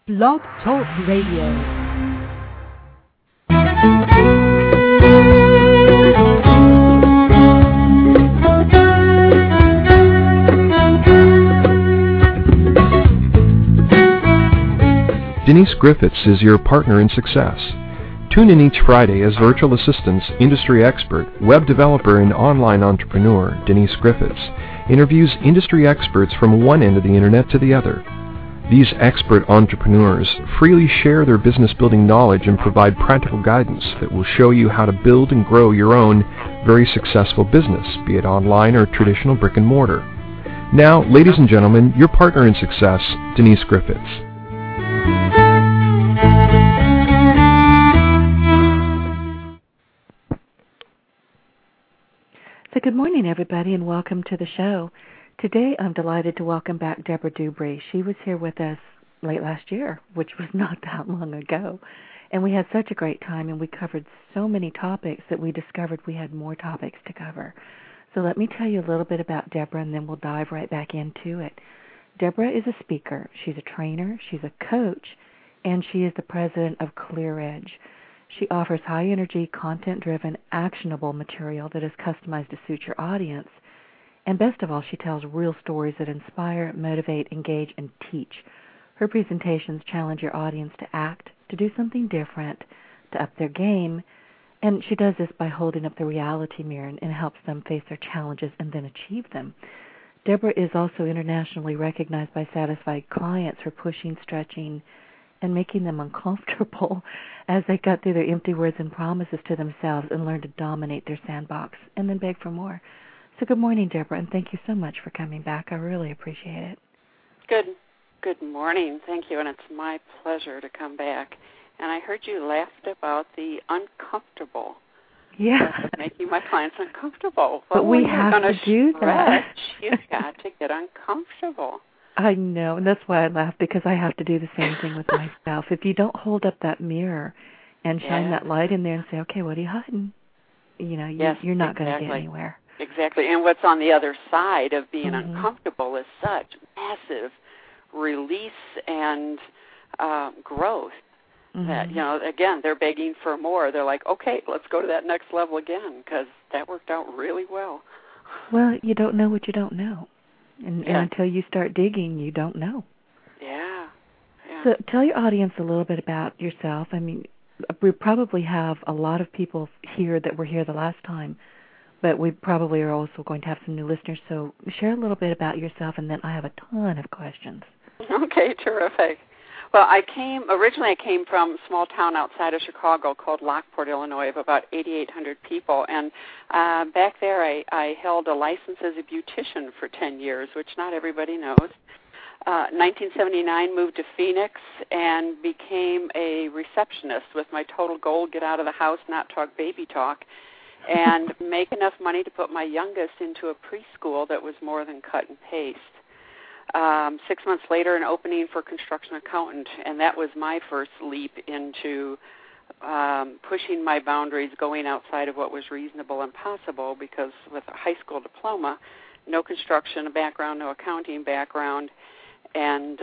Blog Talk Radio. Denise Griffiths is your partner in success. Tune in each Friday as virtual assistants, industry expert, web developer, and online entrepreneur Denise Griffiths interviews industry experts from one end of the internet to the other. These expert entrepreneurs freely share their business-building knowledge and provide practical guidance that will show you how to build and grow your own very successful business, be it online or traditional brick and mortar. Now, ladies and gentlemen, your partner in success, Denise Griffiths. So good morning, everybody, and welcome to the show. Today, I'm delighted to welcome back Deborah Dubry. She was here with us late last year, which was not that long ago. And we had such a great time, and we covered so many topics that we discovered we had more topics to cover. So let me tell you a little bit about Deborah, and then we'll dive right back into it. Deborah is a speaker. She's a trainer. She's a coach, and she is the president of Clear Edge. She offers high-energy, content-driven, actionable material that is customized to suit your audience. And best of all, she tells real stories that inspire, motivate, engage, and teach. Her presentations challenge your audience to act, to do something different, to up their game. And she does this by holding up the reality mirror and helps them face their challenges and then achieve them. Deborah is also internationally recognized by satisfied clients for pushing, stretching, and making them uncomfortable as they cut through their empty words and promises to themselves and learn to dominate their sandbox and then beg for more. So good morning, Deborah, and thank you so much for coming back. I really appreciate it. Good morning. Thank you, and it's my pleasure to come back. And I heard you laughed about the uncomfortable. Yeah. Making my clients uncomfortable. But we have to do that. You've got to get uncomfortable. I know, and that's why I laugh, because I have to do the same thing with myself. If you don't hold up that mirror and shine that light in there and say, okay, what are you hiding? You know, you're not going to get anywhere. Exactly, and what's on the other side of being uncomfortable is such massive release and growth that, you know, again, they're begging for more. They're like, okay, let's go to that next level again, because that worked out really well. Well, you don't know what you don't know. And until you start digging, you don't know. Yeah. So tell your audience a little bit about yourself. I mean, we probably have a lot of people here that were here the last time, but we probably are also going to have some new listeners. So share a little bit about yourself, and then I have a ton of questions. Okay, terrific. Well, originally I came from a small town outside of Chicago called Lockport, Illinois, of about 8,800 people. And back there I held a license as a beautician for 10 years, which not everybody knows. 1979, moved to Phoenix and became a receptionist with my total goal, get out of the house, not talk baby talk, and make enough money to put my youngest into a preschool that was more than cut and paste. 6 months later, an opening for construction accountant, and that was my first leap into pushing my boundaries, going outside of what was reasonable and possible, because with a high school diploma, no construction background, no accounting background, and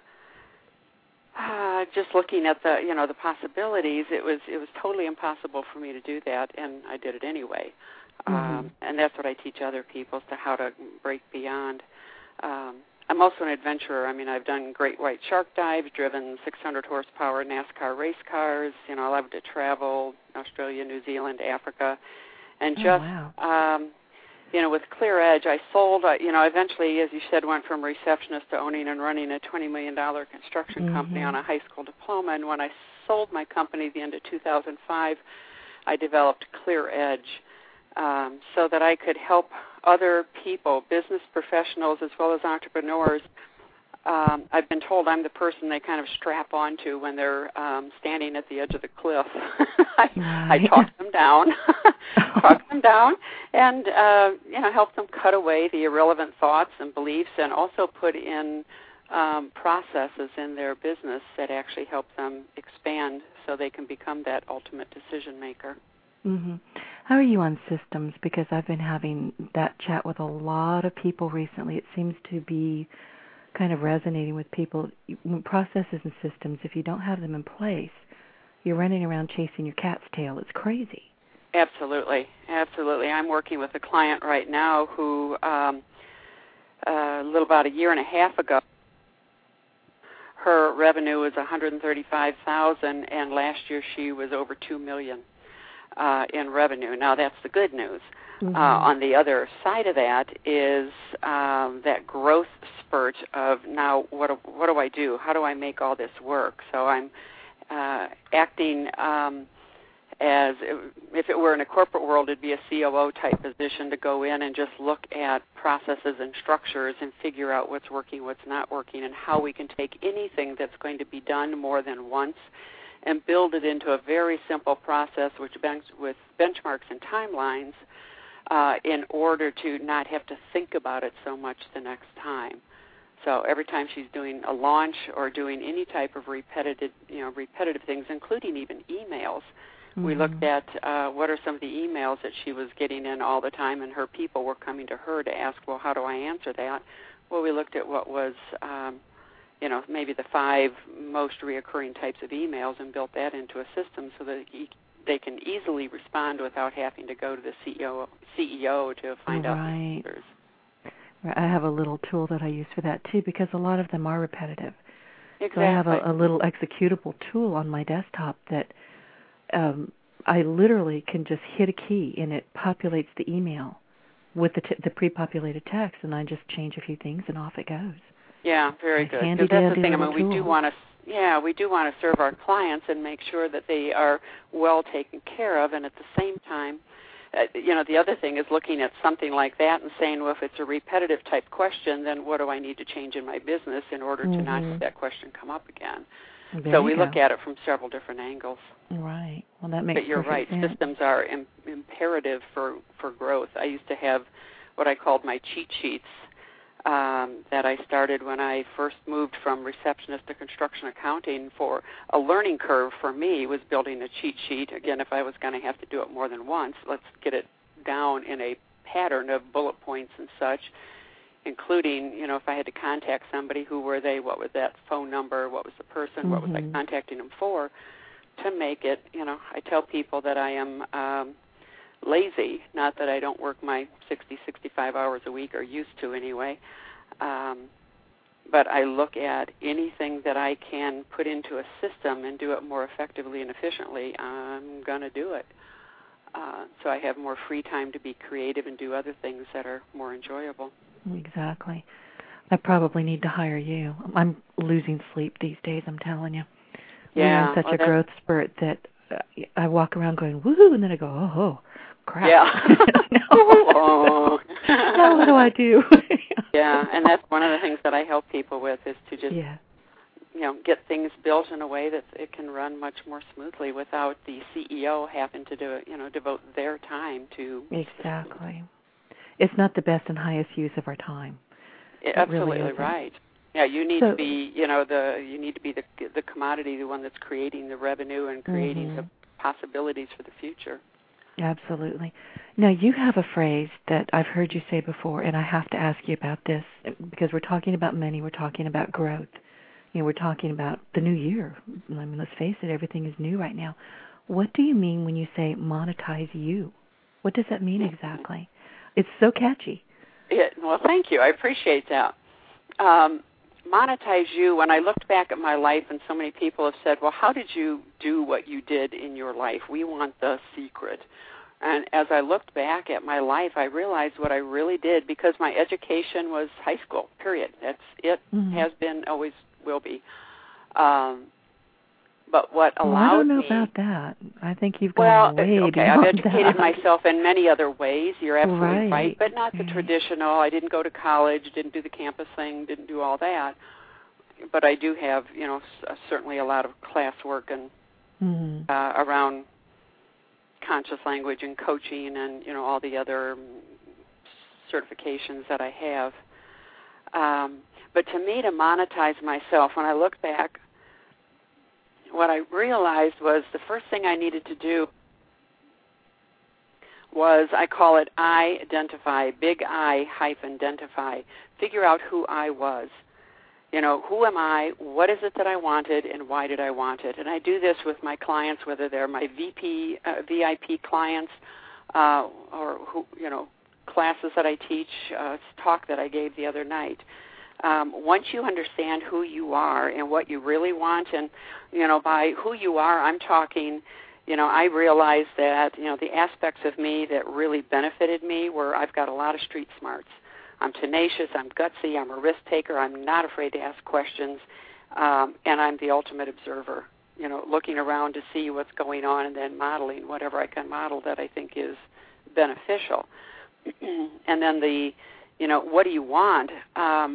just looking at the possibilities, it was totally impossible for me to do that, and I did it anyway. And that's what I teach other people, as to how to break beyond. I'm also an adventurer. I mean, I've done great white shark dives, driven 600 horsepower NASCAR race cars. You know, I love to travel, Australia, New Zealand, Africa, and with Clear Edge, I sold. Eventually, as you said, went from receptionist to owning and running a $20 million construction company on a high school diploma. And when I sold my company at the end of 2005, I developed Clear Edge. So that I could help other people, business professionals as well as entrepreneurs. I've been told I'm the person they kind of strap onto when they're standing at the edge of the cliff. I talk them down, and help them cut away the irrelevant thoughts and beliefs, and also put in processes in their business that actually help them expand so they can become that ultimate decision maker. Mm-hmm. How are you on systems? Because I've been having that chat with a lot of people recently. It seems to be kind of resonating with people. Processes and systems, if you don't have them in place, you're running around chasing your cat's tail. It's crazy. Absolutely. I'm working with a client right now who a little about a year and a half ago, her revenue was $135,000, and last year she was over $2 million in revenue. Now that's the good news. Mm-hmm. On the other side of that is that growth spurt of now what do I do? How do I make all this work? So I'm acting as if it were in a corporate world, it'd be a COO type position to go in and just look at processes and structures and figure out what's working, what's not working, and how we can take anything that's going to be done more than once and build it into a very simple process with benchmarks and timelines in order to not have to think about it so much the next time. So every time she's doing a launch or doing any type of repetitive things, including even emails, we looked at what are some of the emails that she was getting in all the time, and her people were coming to her to ask, well, how do I answer that? Well, we looked at what was, maybe the 5 most reoccurring types of emails and built that into a system so that they can easily respond without having to go to the CEO to find out the answers. I have a little tool that I use for that, too, because a lot of them are repetitive. Exactly. So I have a little executable tool on my desktop that I literally can just hit a key, and it populates the email with the pre-populated text, and I just change a few things, and off it goes. Yeah, very good. Because that's the thing. I mean, we do want to serve our clients and make sure that they are well taken care of, and at the same time, the other thing is looking at something like that and saying, well, if it's a repetitive type question, then what do I need to change in my business in order to not have that question come up again? So we look at it from several different angles. Right. Well, that makes perfect sense. But you're right. Systems are imperative for growth. I used to have what I called my cheat sheets that I started when I first moved from receptionist to construction accounting. For a learning curve for me was building a cheat sheet. Again, if I was going to have to do it more than once, let's get it down in a pattern of bullet points and such, including, if I had to contact somebody, who were they, what was that phone number, what was the person, what was I contacting them for, to make it, I tell people that I am lazy, not that I don't work my 60, 65 hours a week, or used to anyway, but I look at anything that I can put into a system and do it more effectively and efficiently, I'm going to do it. So I have more free time to be creative and do other things that are more enjoyable. Exactly. I probably need to hire you. I'm losing sleep these days, I'm telling you. Yeah. We're in such a growth spurt that I walk around going, woohoo, and then I go, oh, crap. Yeah. Now what do I do? Yeah, and that's one of the things that I help people with is to just, get things built in a way that it can run much more smoothly without the CEO having to devote their time to. Exactly. It's not the best and highest use of our time. Absolutely really right. Yeah, you need to be, you need to be the commodity, the one that's creating the revenue and creating the possibilities for the future. Absolutely. Now, you have a phrase that I've heard you say before, and I have to ask you about this because we're talking about money, we're talking about growth. We're talking about the new year. I mean, let's face it, everything is new right now. What do you mean when you say monetize you? What does that mean exactly? It's so catchy. Well, thank you. I appreciate that. Monetize you, when I looked back at my life, and so many people have said, well, how did you do what you did in your life? We want the secret. And as I looked back at my life, I realized what I really did, because my education was high school, period. That's it. Has been, always will be. But what allowed me... I don't know about that. I think you've gone way beyond that. I've educated myself in many other ways. You're absolutely right, but not the traditional. I didn't go to college, didn't do the campus thing, didn't do all that. But I do have, certainly a lot of classwork and around conscious language and coaching and, all the other certifications that I have. But to me, to monetize myself, when I look back, what I realized was the first thing I needed to do was, I call it I-identify, big I-identify, figure out who I was. Who am I? What is it that I wanted, and why did I want it? And I do this with my clients, whether they're my VIP clients or classes that I teach, talk that I gave the other night. Once you understand who you are and what you really want, and, by who you are, I'm talking, I realized that, the aspects of me that really benefited me were I've got a lot of street smarts. I'm tenacious, I'm gutsy, I'm a risk taker, I'm not afraid to ask questions, and I'm the ultimate observer, looking around to see what's going on and then modeling whatever I can model that I think is beneficial. And then what do you want? I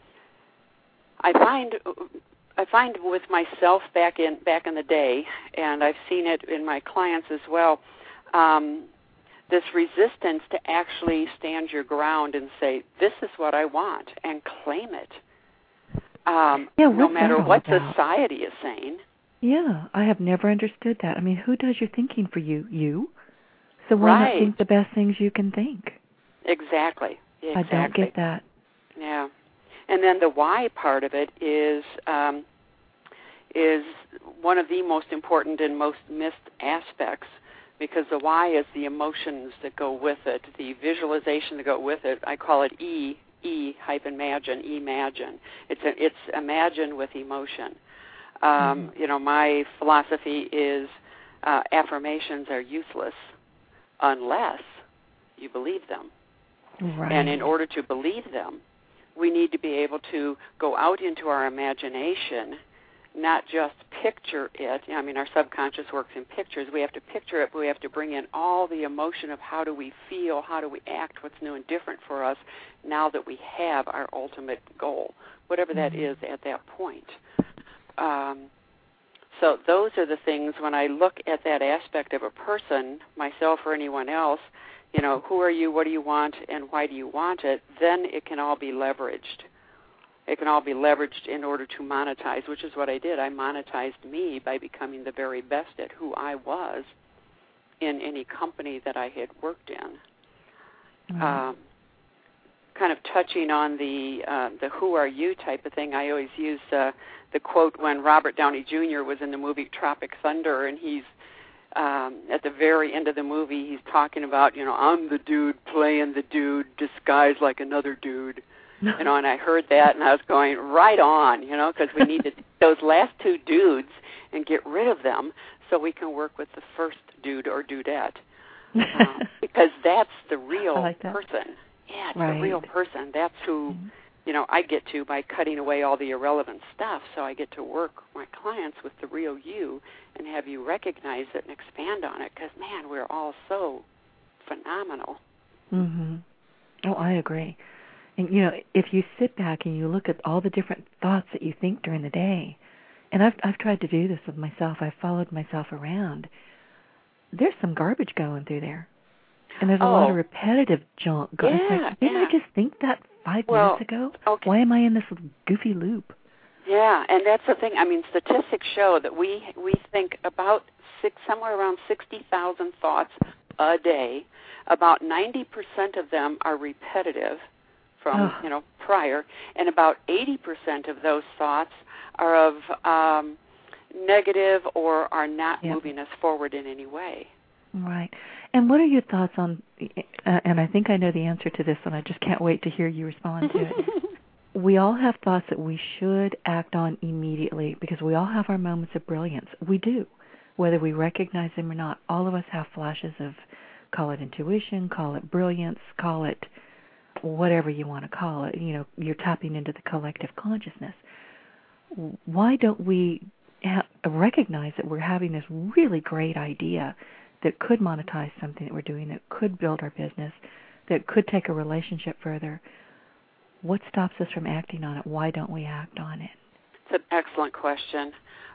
find with myself back in the day, and I've seen it in my clients as well, this resistance to actually stand your ground and say, this is what I want, and claim it, no matter what society is saying. Yeah, I have never understood that. I mean, who does your thinking for you? You. So why not think the best things you can think? Exactly. I don't get that. Yeah. And then the why part of it is one of the most important and most missed aspects, because the why is the emotions that go with it, the visualization that go with it. I call it imagine. It's imagine with emotion. My philosophy is affirmations are useless unless you believe them. Right. And in order to believe them, we need to be able to go out into our imagination, not just picture it. I mean, our subconscious works in pictures. We have to picture it, but we have to bring in all the emotion of how do we feel, how do we act, what's new and different for us now that we have our ultimate goal, whatever that is at that point. So those are the things, when I look at that aspect of a person, myself or anyone else, who are you, what do you want, and why do you want it, then it can all be leveraged. It can all be leveraged in order to monetize, which is what I did. I monetized me by becoming the very best at who I was in any company that I had worked in. Kind of touching on the who are you type of thing, I always use the quote when Robert Downey Jr. was in the movie Tropic Thunder, and he's at the very end of the movie, he's talking about, I'm the dude playing the dude disguised like another dude. And I heard that, and I was going, right on, because we need to those last two dudes and get rid of them so we can work with the first dude or dudette, because that's the real person. Yeah, it's the real person. That's who, I get to by cutting away all the irrelevant stuff, so I get to work my clients with the real you and have you recognize it and expand on it, because, man, we're all so phenomenal. Mm-hmm. Oh, I agree. And, if you sit back and you look at all the different thoughts that you think during the day, and I've tried to do this with myself. I've followed myself around. There's some garbage going through there. And there's a lot of repetitive junk going. Yeah, it's like, didn't I just think that 5 minutes ago? Okay. Why am I in this little goofy loop? Yeah, and that's the thing. I mean, statistics show that we think about somewhere around 60,000 thoughts a day. About 90% of them are repetitive from, prior, and about 80% of those thoughts are of negative or are not moving us forward in any way. Right. And what are your thoughts on, and I think I know the answer to this, and I just can't wait to hear you respond to it. We all have thoughts that we should act on immediately because we all have our moments of brilliance. We do. Whether we recognize them or not, all of us have flashes of, call it intuition, call it brilliance, call it whatever you want to call it. You're tapping into the collective consciousness. Why don't we recognize that we're having this really great idea that could monetize something that we're doing, that could build our business, that could take a relationship further? What stops us from acting on it? Why don't we act on it? It's an excellent question.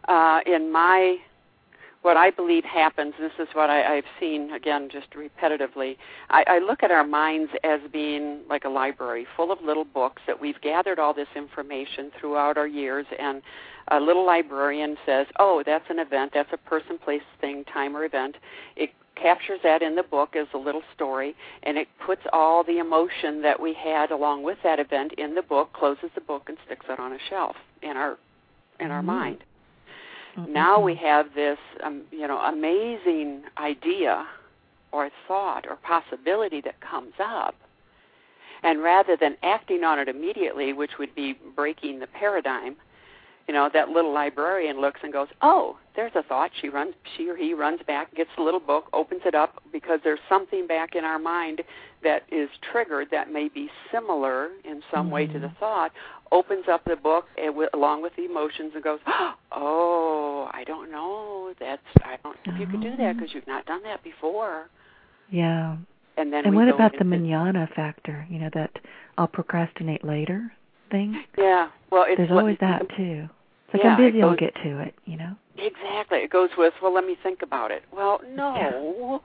What I believe happens, and this is what I've seen, again, just repetitively, I look at our minds as being like a library full of little books that we've gathered all this information throughout our years, and a little librarian says, oh, that's an event, that's a person, place, thing, time, or event. It captures that in the book as a little story, and it puts all the emotion that we had along with that event in the book, closes the book, and sticks it on a shelf in our mind. Mm-hmm. Now we have this, amazing idea or thought or possibility that comes up, and rather than acting on it immediately, which would be breaking the paradigm, that little librarian looks and goes, oh, there's a thought. She or he runs back, gets the little book, opens it up, because there's something back in our mind that is triggered that may be similar in some way to the thought, opens up the book along with the emotions and goes, oh, I don't know. I don't know if you could do that because you've not done that before. Yeah. And what about the manana factor, that I'll procrastinate later thing? Yeah. Well, there's always that, too. It's like I'm busy, I'll get to it, Exactly. It goes with, well, let me think about it. Well, no.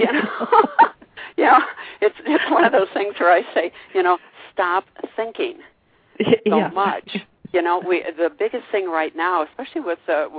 It's one of those things where I say, stop thinking so much. The biggest thing right now, especially with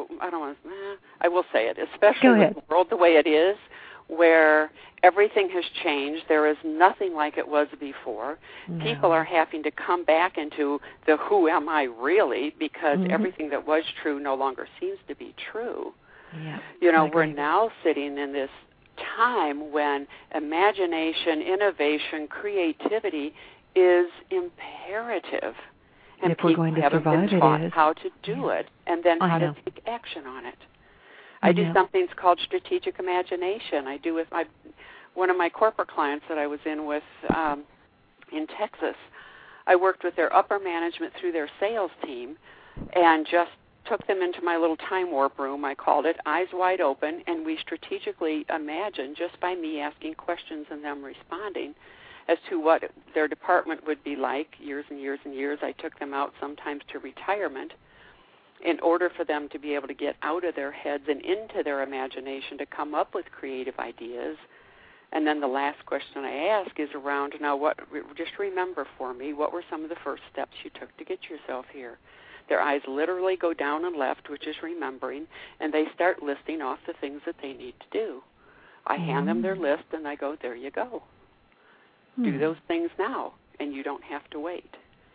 I will say it, especially with the world the way it is, where everything has changed. There is nothing like it was before. No. People are having to come back into the who am I really, because everything that was true no longer seems to be true. Yeah, we're now sitting in this time when imagination, innovation, creativity is imperative. And if we're going to survive, been taught how to do it and then how to take action on it. I do something called strategic imagination. I do with one of my corporate clients that I was in with in Texas. I worked with their upper management through their sales team and just took them into my little time warp room. I called it Eyes Wide Open, and we strategically imagined, just by me asking questions and them responding, as to what their department would be like years and years and years. I took them out sometimes to retirement in order for them to be able to get out of their heads and into their imagination to come up with creative ideas. And then the last question I ask is around, now, just remember for me, what were some of the first steps you took to get yourself here? Their eyes literally go down and left, which is remembering, and they start listing off the things that they need to do. I hand them their list, and I go, there you go. Do those things now, and you don't have to wait.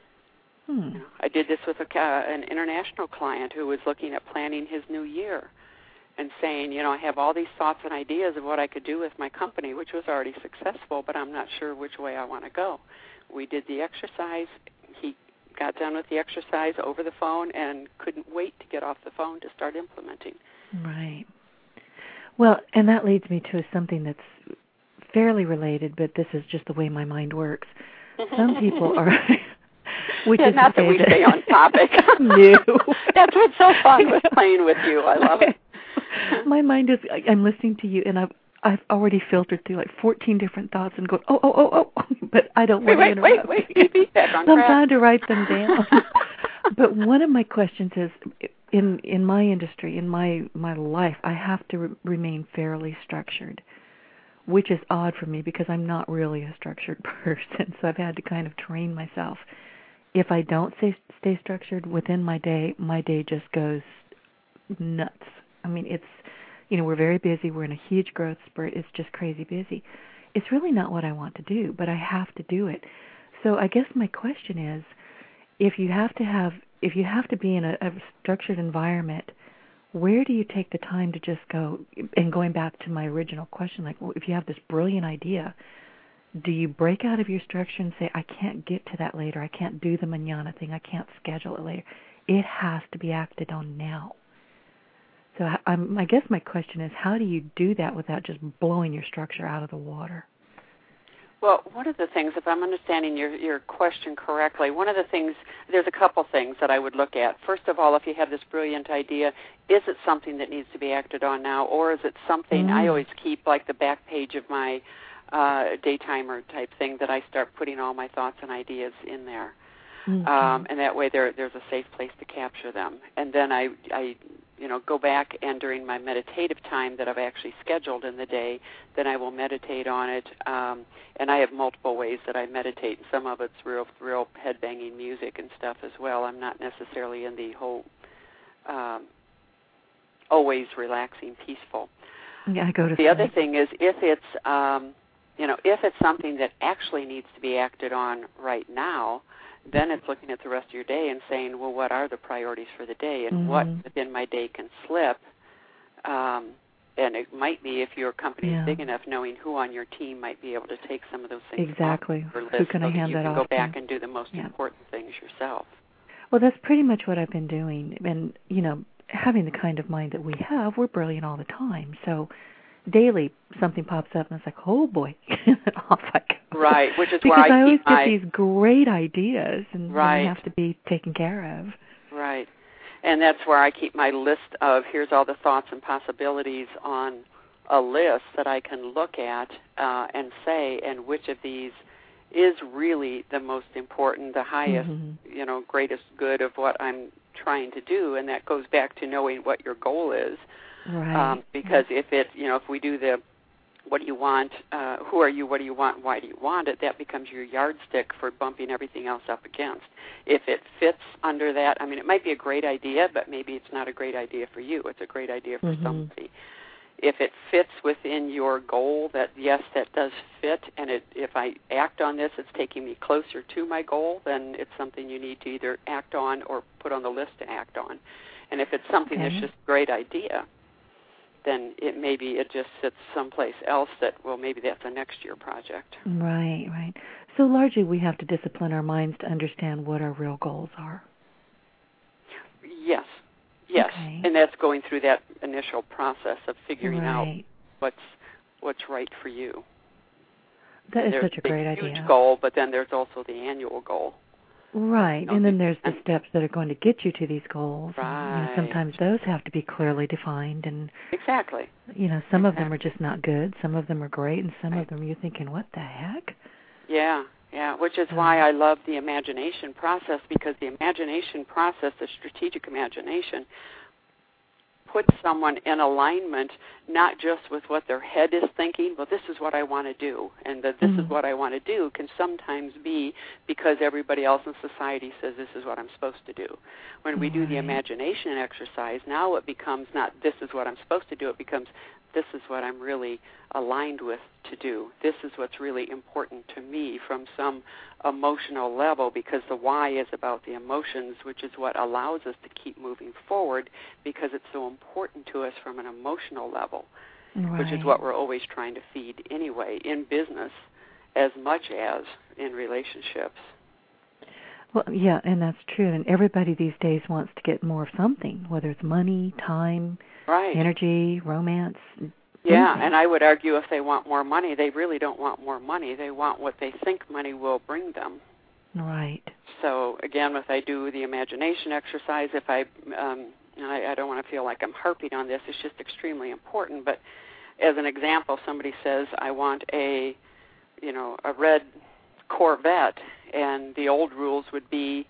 I did this with an international client who was looking at planning his new year and saying, I have all these thoughts and ideas of what I could do with my company, which was already successful, but I'm not sure which way I want to go. We did the exercise. He got done with the exercise over the phone and couldn't wait to get off the phone to start implementing. Right. Well, and that leads me to something that's fairly related, but this is just the way my mind works. Some people are... not that we stay on topic. No. That's what's so fun with playing with you. I love it. My mind is, I'm listening to you, and I've already filtered through like 14 different thoughts and go, oh, but I don't want to interrupt. Wait. I'm trying to write them down. But one of my questions is, in my industry, in my life, I have to remain fairly structured, which is odd for me because I'm not really a structured person, so I've had to kind of train myself. If I don't stay structured within my day just goes nuts. I mean, it's, we're very busy. We're in a huge growth spurt. It's just crazy busy. It's really not what I want to do, but I have to do it. So I guess my question is, if you have to be in a structured environment, where do you take the time to just go, and going back to my original question, like, well, if you have this brilliant idea, do you break out of your structure and say, I can't get to that later, I can't do the manana thing, I can't schedule it later. It has to be acted on now. So I guess my question is, how do you do that without just blowing your structure out of the water? Well, one of the things, if I'm understanding your question correctly, one of the things, there's a couple things that I would look at. First of all, if you have this brilliant idea, is it something that needs to be acted on now, or is it something, I always keep like the back page of my daytimer type thing that I start putting all my thoughts and ideas in there. And that way there's a safe place to capture them. And then I go back, and during my meditative time that I've actually scheduled in the day, then I will meditate on it. And I have multiple ways that I meditate. Some of it's real head-banging music and stuff as well. I'm not necessarily in the whole always relaxing, peaceful. Yeah, I go to The sleep. other thing is if it's something that actually needs to be acted on right now, then it's looking at the rest of your day and saying, well, what are the priorities for the day, and what within my day can slip. And it might be, if your company is big enough, knowing who on your team might be able to take some of those things off your list, who can I hand so that you that can off go back to? and do the most important things yourself. Well, that's pretty much what I've been doing. And, having the kind of mind that we have, we're brilliant all the time. So daily something pops up and it's like, oh boy, off I go. Right, which is because why I always get these great ideas and right. they have to be taken care of. Right. And that's where I keep my list of, here's all the thoughts and possibilities on a list that I can look at and say, and which of these is really the most important, the highest, greatest good of what I'm trying to do. And that goes back to knowing what your goal is. Right. Because if we do the what do you want, who are you, what do you want, why do you want it, that becomes your yardstick for bumping everything else up against. If it fits under that, it might be a great idea, but maybe it's not a great idea for you. It's a great idea for somebody. If it fits within your goal, that yes, that does fit, and if I act on this, it's taking me closer to my goal, then it's something you need to either act on or put on the list to act on. And if it's something that's just a great idea, then it just sits someplace else that, well, maybe that's a next year project. Right, right. So largely we have to discipline our minds to understand what our real goals are. Yes. Okay. And that's going through that initial process of figuring out what's right for you. That is such a great idea. There's a huge goal, but then there's also the annual goal. Right, and then there's the steps that are going to get you to these goals. Right. And, sometimes those have to be clearly defined. And exactly. Some of them are just not good. Some of them are great, and some of them you're thinking, what the heck? Yeah, which is why I love the imagination process, because the imagination process, the strategic imagination, puts someone in alignment not just with what their head is thinking, well, this is what I want to do, and this is what I want to do can sometimes be because everybody else in society says this is what I'm supposed to do. When we do the imagination exercise, now it becomes not this is what I'm supposed to do, it becomes this is what I'm really aligned with to do. This is what's really important to me from some emotional level, because the why is about the emotions, which is what allows us to keep moving forward, because it's so important to us from an emotional level, which is what we're always trying to feed anyway in business as much as in relationships. Well, yeah, and that's true. And everybody these days wants to get more of something, whether it's money, time, energy, romance. Yeah, and I would argue if they want more money, they really don't want more money. They want what they think money will bring them. Right. So, again, if I do the imagination exercise, if I don't want to feel like I'm harping on this, it's just extremely important. But as an example, somebody says, I want a red Corvette, and the old rules would be,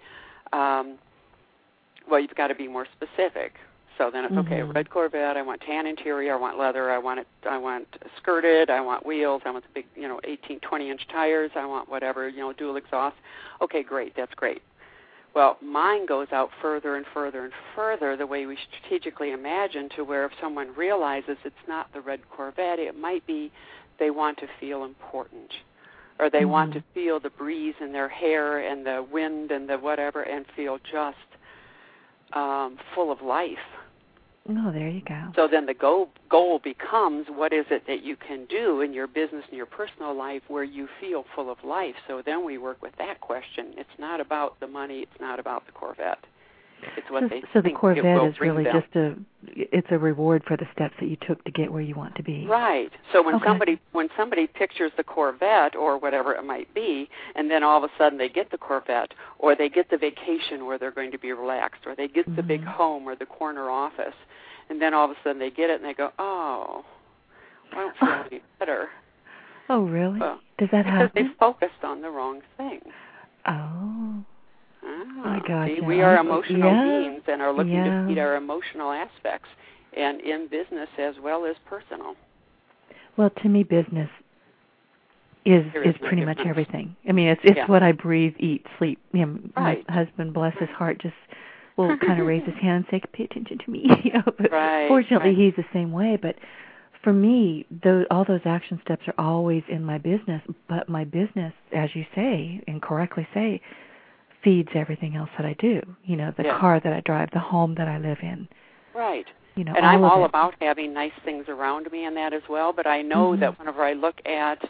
you've got to be more specific. So then it's okay, a red Corvette, I want tan interior, I want leather, I want skirted, I want wheels, I want the big, 18, 20-inch tires, I want whatever, dual exhaust. Okay, great, that's great. Well, mine goes out further and further and further the way we strategically imagine, to where if someone realizes it's not the red Corvette, it might be they want to feel important, or they want to feel the breeze in their hair and the wind and the whatever, and feel just full of life. Oh, there you go. So then the goal becomes, what is it that you can do in your business and your personal life where you feel full of life? So then we work with that question. It's not about the money. It's not about the Corvette. It's what they so think the Corvette it will is really them. just it's a reward for the steps that you took to get where you want to be. Right. So when somebody pictures the Corvette or whatever it might be, and then all of a sudden they get the Corvette, or they get the vacation where they're going to be relaxed, or they get the big home or the corner office, and then all of a sudden they get it and they go, oh, I don't feel any better. Oh, really? Well, does that happen? Because they focused on the wrong thing. Oh. I gotcha. See, we are emotional beings and are looking to feed our emotional aspects, and in business as well as personal. Well, to me, business is pretty much everything. I mean, it's what I breathe, eat, sleep. My husband, bless his heart, just will kind of raise his hand and say, "Pay attention to me." But fortunately, he's the same way. But for me, all those action steps are always in my business, but my business, as you say, and correctly say, feeds everything else that I do. You know, the car that I drive, the home that I live in. Right. You know, and I'm all about having nice things around me and that as well, but I know that whenever I look at,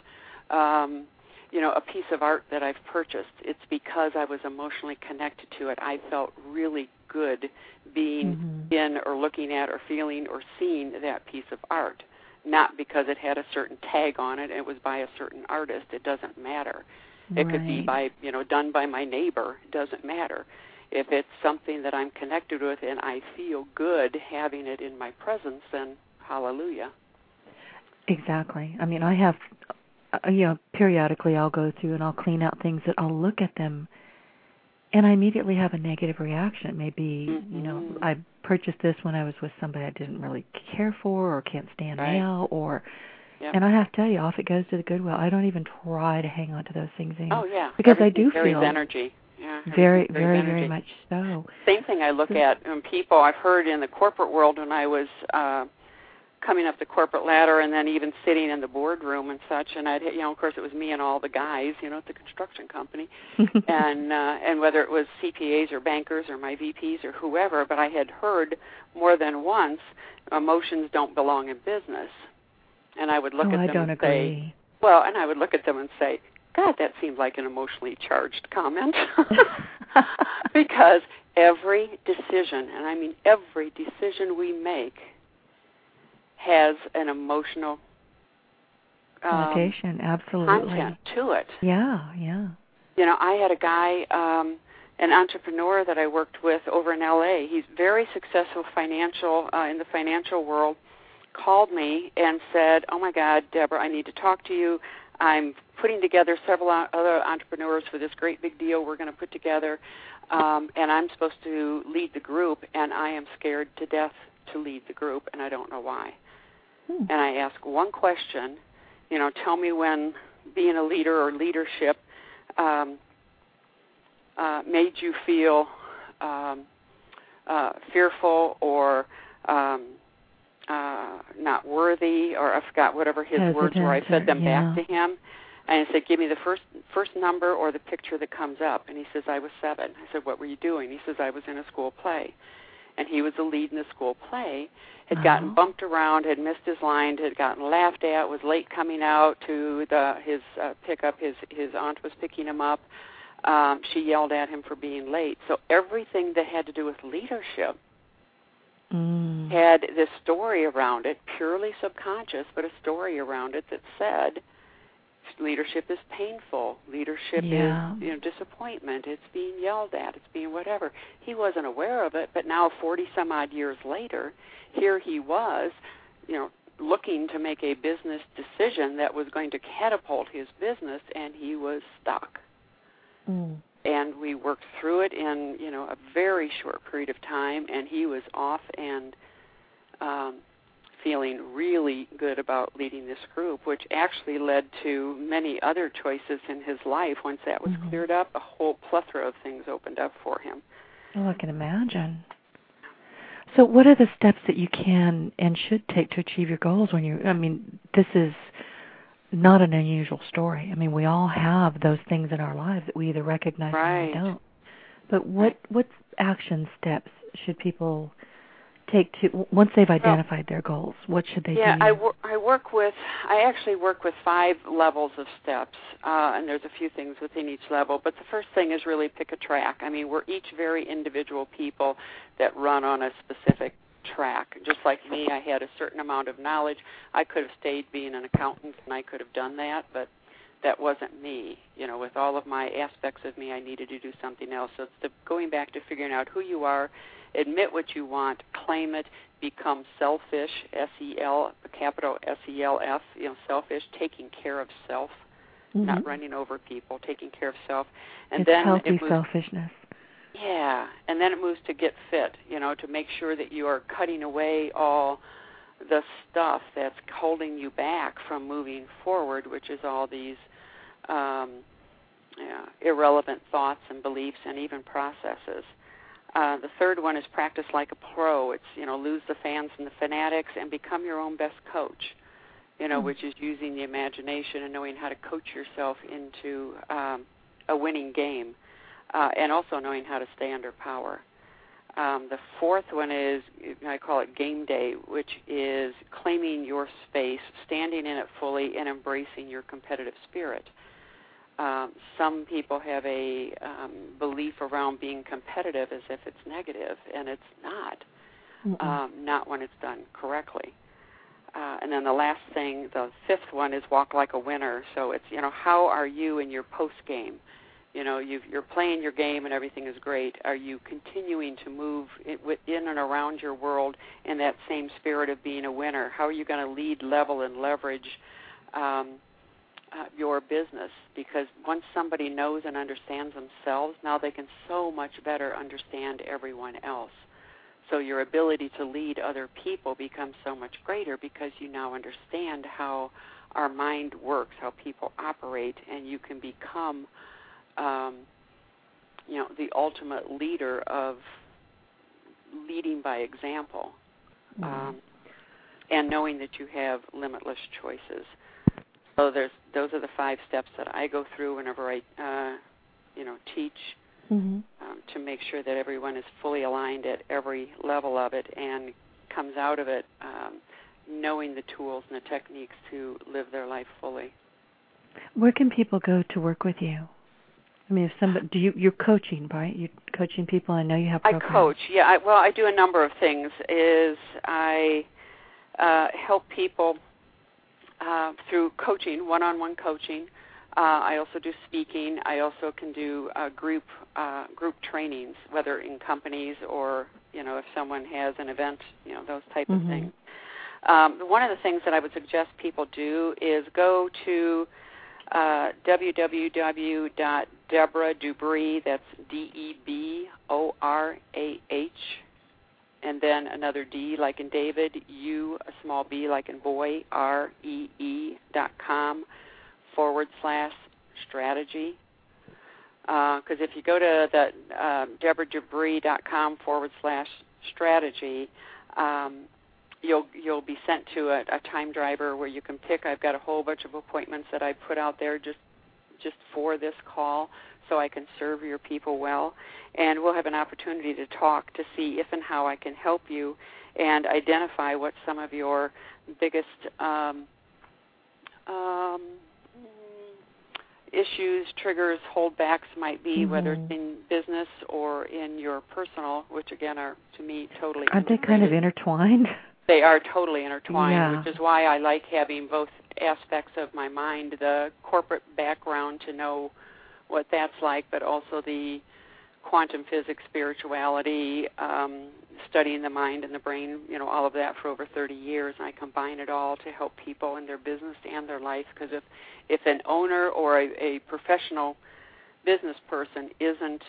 a piece of art that I've purchased, it's because I was emotionally connected to it. I felt really good being in or looking at or feeling or seeing that piece of art, not because it had a certain tag on it. It was by a certain artist. It doesn't matter. It could be done by my neighbor. It doesn't matter. If it's something that I'm connected with and I feel good having it in my presence, then hallelujah. Exactly. I mean, I have, periodically I'll go through and I'll clean out things that I'll look at them and I immediately have a negative reaction. Maybe, I purchased this when I was with somebody I didn't really care for or can't stand now, and I have to tell you, off it goes to the Goodwill. I don't even try to hang on to those things anymore. Oh, yeah. Because I do carries feel energy. Yeah, very, very, very much so. Same thing I look at when people, I've heard in the corporate world when I was coming up the corporate ladder and then even sitting in the boardroom and such, and I'd, of course it was me and all the guys, at the construction company, and whether it was CPAs or bankers or my VPs or whoever, but I had heard more than once, emotions don't belong in business. And I would look at them I don't and agree. say, and I would look at them and say, God, that seemed like an emotionally charged comment. Because every decision, and I mean every decision we make, has an emotional connotation, absolutely, content to it. Yeah. I had a guy, an entrepreneur that I worked with over in L.A. He's very successful in the financial world, called me and said, oh, my God, Deborah, I need to talk to you. I'm putting together several other entrepreneurs for this great big deal we're going to put together, and I'm supposed to lead the group, and I am scared to death to lead the group, and I don't know why. And I ask one question, tell me when being a leader or leadership made you feel fearful or not worthy, or I forgot whatever his words were. I fed them back to him. And I said, give me the first number or the picture that comes up. And he says, I was 7. I said, what were you doing? He says, I was in a school play. And he was the lead in the school play, had gotten bumped around, had missed his line, had gotten laughed at, was late coming out to his pickup. His aunt was picking him up. She yelled at him for being late. So everything that had to do with leadership had this story around it, purely subconscious, but a story around it that said, leadership is painful. Leadership is, disappointment. It's being yelled at. It's being whatever. He wasn't aware of it, but now 40-some-odd years later, here he was, looking to make a business decision that was going to catapult his business, and he was stuck. And we worked through it in, a very short period of time, and he was off and feeling really good about leading this group, which actually led to many other choices in his life. Once that was cleared up, a whole plethora of things opened up for him. Oh, I can imagine. So what are the steps that you can and should take to achieve your goals this is not an unusual story. I mean, we all have those things in our lives that we either recognize or we don't. But what action steps should people take to, once they've identified their goals, what should they do? I actually work with 5 levels of steps, and there's a few things within each level. But the first thing is really pick a track. I mean, we're each very individual people that run on a specific track. Just like me, I had a certain amount of knowledge. I could have stayed being an accountant, and I could have done that, but that wasn't me. With all of my aspects of me, I needed to do something else. So it's going back to figuring out who you are, admit what you want, claim it, become selfish, S-E-L, capital S-E-L-F, selfish, taking care of self, not running over people, taking care of self. And it's then healthy selfishness. Yeah, and then it moves to get fit, to make sure that you are cutting away all the stuff that's holding you back from moving forward, which is all these irrelevant thoughts and beliefs and even processes. The third one is practice like a pro. It's, lose the fans and the fanatics and become your own best coach. which is using the imagination and knowing how to coach yourself into a winning game, and also knowing how to stay under power. The fourth one is, I call it game day, which is claiming your space, standing in it fully, and embracing your competitive spirit. Some people have a belief around being competitive as if it's negative, and it's not. Not when it's done correctly. And then the last thing, the fifth one, is walk like a winner. So it's, how are you in your post game? You're playing your game and everything is great. Are you continuing to move in and around your world in that same spirit of being a winner? How are you going to lead, level, and leverage your business? Because once somebody knows and understands themselves, now they can so much better understand everyone else. So your ability to lead other people becomes so much greater because you now understand how our mind works, how people operate, and you can become the ultimate leader of leading by example, and knowing that you have limitless choices. So those are the 5 steps that I go through whenever I, teach, to make sure that everyone is fully aligned at every level of it and comes out of it knowing the tools and the techniques to live their life fully. Where can people go to work with you? I mean, if somebody, you're coaching, right? You're coaching people. I know you have programs. I coach, yeah. I do a number of things. I help people through coaching, one-on-one coaching. I also do speaking. I also can do group trainings, whether in companies or, if someone has an event, those type of things. One of the things that I would suggest people do is go to www.DeborahDubree, that's DeBorah, and then another D like in David, U, a small b like in boy, REE.com/strategy. Because if you go to the DeborahDubree.com/strategy, you'll be sent to a time driver where you can pick. I've got a whole bunch of appointments that I put out there just for this call so I can serve your people well. And we'll have an opportunity to talk to see if and how I can help you and identify what some of your biggest issues, triggers, holdbacks might be, whether it's in business or in your personal, which again are, to me, totally Aren't they kind of intertwined? They are totally intertwined, yeah. Which is why I like having both aspects of my mind, the corporate background to know what that's like, but also the quantum physics, spirituality, studying the mind and the brain, all of that for over 30 years. And I combine it all to help people in their business and their life, because if an owner or a professional business person isn't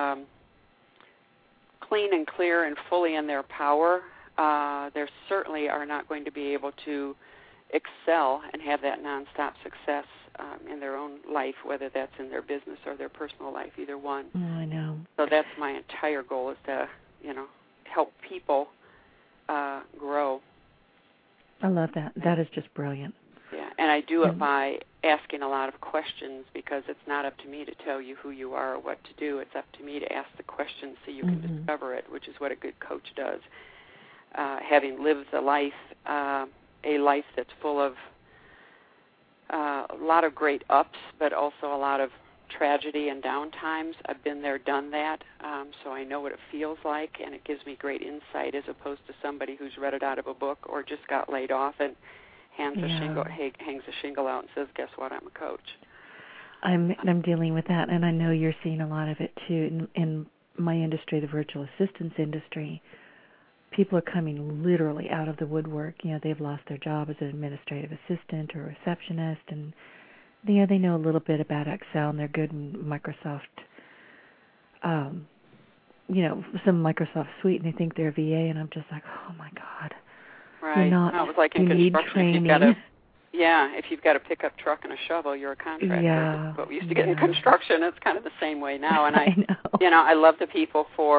clean and clear and fully in their power, they certainly are not going to be able to excel and have that nonstop success in their own life, whether that's in their business or their personal life, either one. Oh, I know. So that's my entire goal, is to, help people grow. I love that. That is just brilliant. Yeah, and I do it by asking a lot of questions, because it's not up to me to tell you who you are or what to do. It's up to me to ask the questions so you can discover it, which is what a good coach does. Having lived a life that's full of a lot of great ups, but also a lot of tragedy and downtimes. I've been there, done that, so I know what it feels like, and it gives me great insight, as opposed to somebody who's read it out of a book or just got laid off and hangs a shingle out and says, "Guess what? I'm a coach." I'm dealing with that, and I know you're seeing a lot of it too in my industry, the virtual assistance industry. People are coming literally out of the woodwork. They've lost their job as an administrative assistant or receptionist, and they know a little bit about Excel, and they're good in Microsoft, some Microsoft suite, and they think they're a VA, and I'm just like, oh my God. Right. It was like in construction. If you've got a pickup truck and a shovel, you're a contractor. Yeah. That's what we used to get in construction. It's kind of the same way now. And I know. I love the people for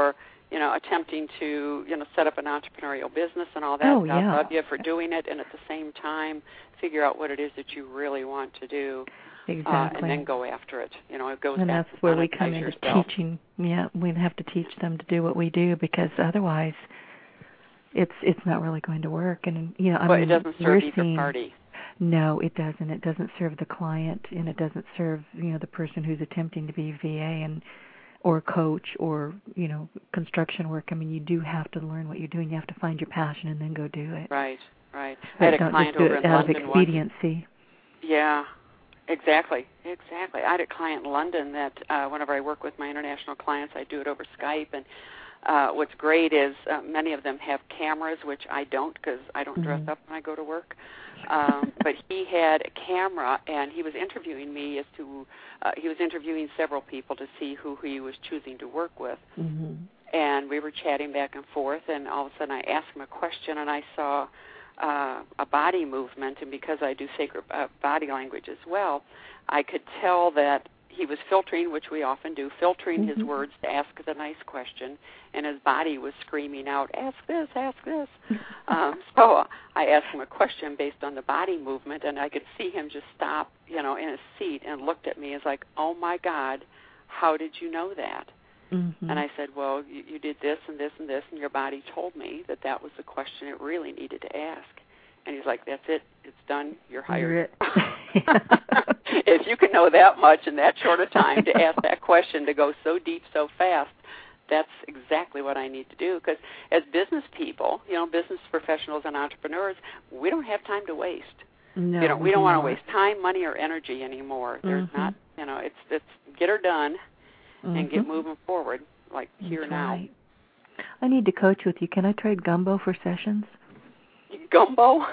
attempting to, set up an entrepreneurial business and all that. Oh, God yeah. love you for doing it, and at the same time, figure out what it is that you really want to do. Exactly. And then go after it. It goes and back that's to where we come monetize into yourself. teaching. Yeah, we have to teach them to do what we do, because otherwise it's not really going to work. And it doesn't serve either party. No, it doesn't. It doesn't serve the client, and it doesn't serve the person who's attempting to be VA or coach or construction work. I mean, you do have to learn what you're doing. You have to find your passion and then go do it. Right. I But had a don't client just do over it in out London of expediency. Yeah. Exactly. I had a client in London that whenever I work with my international clients, I do it over Skype. And what's great is many of them have cameras, which I don't, because I don't dress up when I go to work. But he had a camera, and he was interviewing me he was interviewing several people to see who he was choosing to work with. Mm-hmm. And we were chatting back and forth, and all of a sudden I asked him a question, and I saw a body movement, and because I do sacred body language as well, I could tell that he was filtering, which we often do, his words to ask the nice question, and his body was screaming out, ask this, ask this. So I asked him a question based on the body movement, and I could see him just stop, in his seat and looked at me as like, oh, my God, how did you know that? Mm-hmm. And I said, well, you did this and this and this, and your body told me that was the question it really needed to ask. And he's like, that's it. It's done. You're hired. If you can know that much in that short a time to ask that question, to go so deep so fast, that's exactly what I need to do. Because as business people, business professionals and entrepreneurs, we don't have time to waste. No, we don't want to waste time, money, or energy anymore. There's not, it's get her done. And get moving forward, like here now. Right. I need to coach with you. Can I trade gumbo for sessions? Gumbo?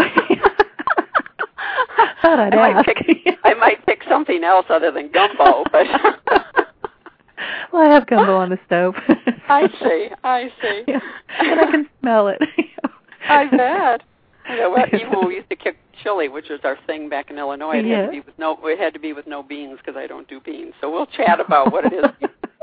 Thought I'd ask. I might pick something else other than gumbo, but well, I have gumbo on the stove. I see. Yeah. And I can smell it. I bet. Even when we used to cook chili, which was our thing back in Illinois, it had to be with no beans, because I don't do beans. So we'll chat about what it is.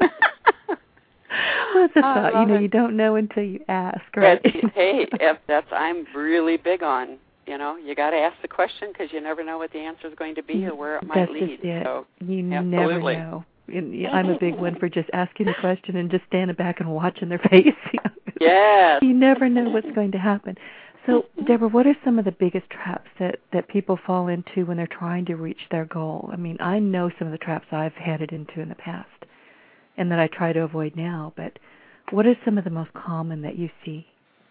Well, it's a thought. You don't know until you ask, right? I'm really big on. You got to ask the question, because you never know what the answer is going to be or where it might lead. Just it. So you absolutely. Never know. I'm a big one for just asking the question and just standing back and watching their face. Yes. You never know what's going to happen. So, Deborah, what are some of the biggest traps that people fall into when they're trying to reach their goal? I mean, I know some of the traps I've headed into in the past and that I try to avoid now, but what are some of the most common that you see?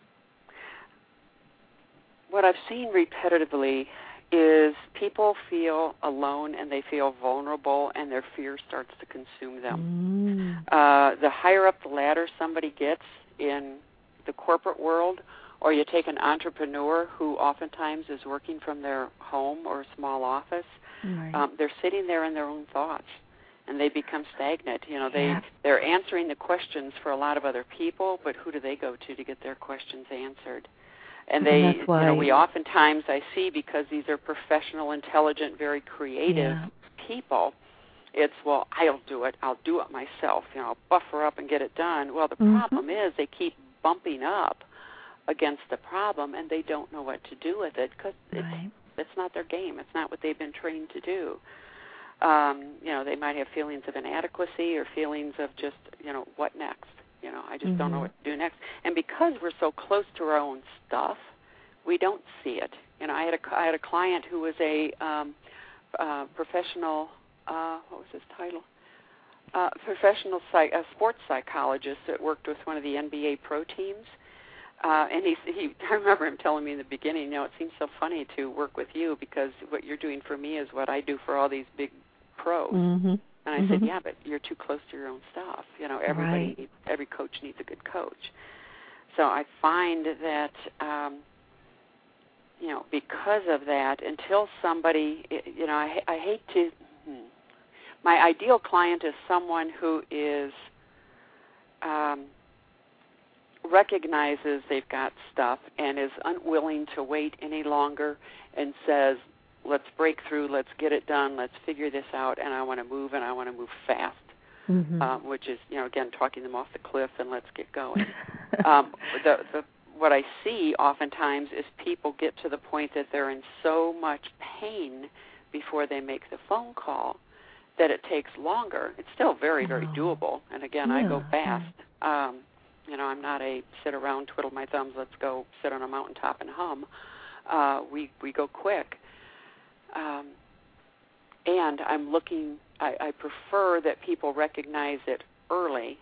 What I've seen repetitively is people feel alone and they feel vulnerable, and their fear starts to consume them. The higher up the ladder somebody gets in the corporate world, or you take an entrepreneur who oftentimes is working from their home or a small office, right. They're sitting there in their own thoughts, and they become stagnant. They're answering the questions for a lot of other people, but who do they go to get their questions answered? And that's why we oftentimes, I see, because these are professional, intelligent, very creative people, it's, well, I'll do it myself. I'll buffer up and get it done. Well, the problem is they keep bumping up against the problem, and they don't know what to do with it, because it's not their game. It's not what they've been trained to do. They might have feelings of inadequacy or feelings of just, what next? I just don't know what to do next. And because we're so close to our own stuff, we don't see it. I had a client who was a professional, what was his title? Professional sports psychologist that worked with one of the NBA pro teams. And I remember him telling me in the beginning, it seems so funny to work with you, because what you're doing for me is what I do for all these big pros. And I said, yeah, but you're too close to your own stuff. Every coach needs a good coach. So I find that, because of that, until somebody, I hate to, my ideal client is someone who is, recognizes they've got stuff and is unwilling to wait any longer and says, let's break through, let's get it done, let's figure this out, and I want to move fast. which is, again, talking them off the cliff and let's get going. What I see oftentimes is people get to the point that they're in so much pain before they make the phone call that it takes longer. It's still very, very doable. And again, I go fast. I'm not a sit around, twiddle my thumbs, let's go sit on a mountaintop and hum. We go quick. And I'm looking, I prefer that people recognize it early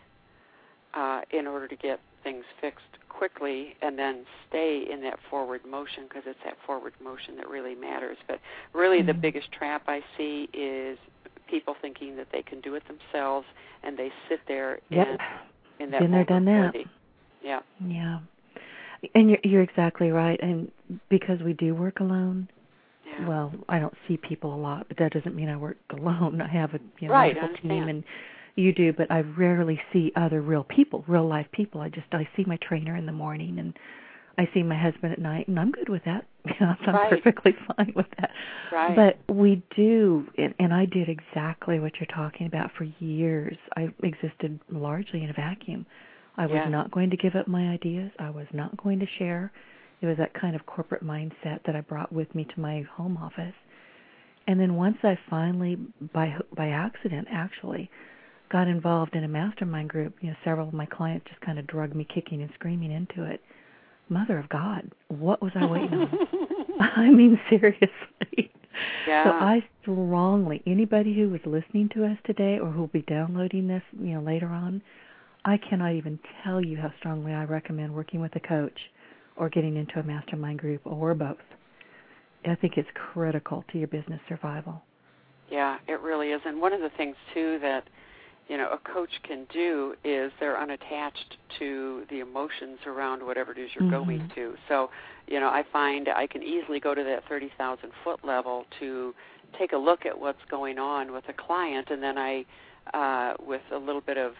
in order to get things fixed quickly and then stay in that forward motion, because it's that forward motion that really matters. But really the biggest trap I see is people thinking that they can do it themselves, and they sit there in that been there, done that. Yeah. Yeah. And you're exactly right. And because we do work alone, well, I don't see people a lot, but that doesn't mean I work alone. I have a wonderful team, and you do, but I rarely see other real people, real life people. I see my trainer in the morning, and I see my husband at night, and I'm good with that. I'm perfectly fine with that. Right. But we do, and I did exactly what you're talking about for years. I existed largely in a vacuum. I was not going to give up my ideas. I was not going to share. It was that kind of corporate mindset that I brought with me to my home office. And then once I finally, by accident actually, got involved in a mastermind group, several of my clients just kind of drugged me kicking and screaming into it. Mother of God, what was I waiting on? I mean, seriously. Yeah. So I strongly, anybody who was listening to us today or who will be downloading this, later on, I cannot even tell you how strongly I recommend working with a coach or getting into a mastermind group or both. I think it's critical to your business survival. Yeah, it really is. And one of the things, too, that a coach can do is they're unattached to the emotions around whatever it is you're going to. So, I find I can easily go to that 30,000-foot level to take a look at what's going on with a client, and then with a little bit of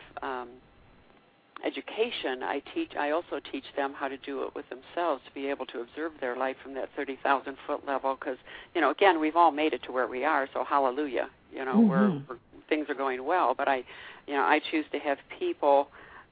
education, I also teach them how to do it with themselves, to be able to observe their life from that 30,000-foot level, because, again, we've all made it to where we are, so hallelujah. We're things are going well, but I choose to have people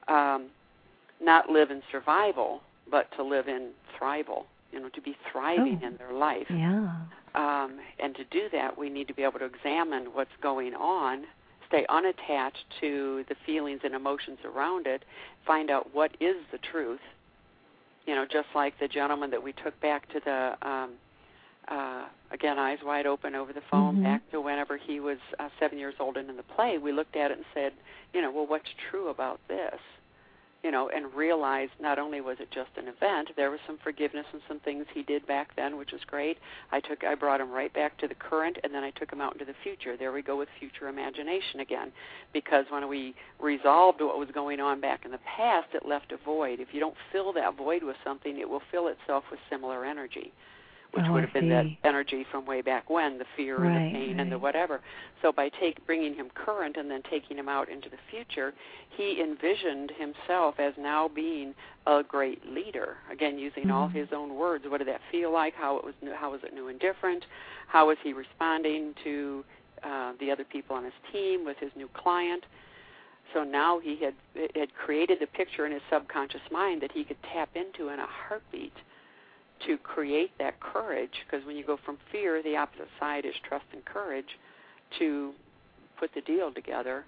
not live in survival, but to live in thrival, to be thriving in their life. Yeah. And to do that, we need to be able to examine what's going on, stay unattached to the feelings and emotions around it, find out what is the truth. Just like the gentleman that we took back to the again, eyes wide open over the phone, back to whenever he was 7 years old and in the play, we looked at it and said, well, what's true about this? And realized not only was it just an event, there was some forgiveness and some things he did back then, which was great. I brought him right back to the current, and then I took him out into the future. There we go with future imagination again, because when we resolved what was going on back in the past, it left a void. If you don't fill that void with something, it will fill itself with similar energy, which would have been that energy from way back when, the fear and the pain and the whatever. So by bringing him current and then taking him out into the future, he envisioned himself as now being a great leader. Again, using all his own words. What did that feel like? How was it new and different? How was he responding to the other people on his team with his new client? So now he had created the picture in his subconscious mind that he could tap into in a heartbeat to create that courage, because when you go from fear, the opposite side is trust and courage, to put the deal together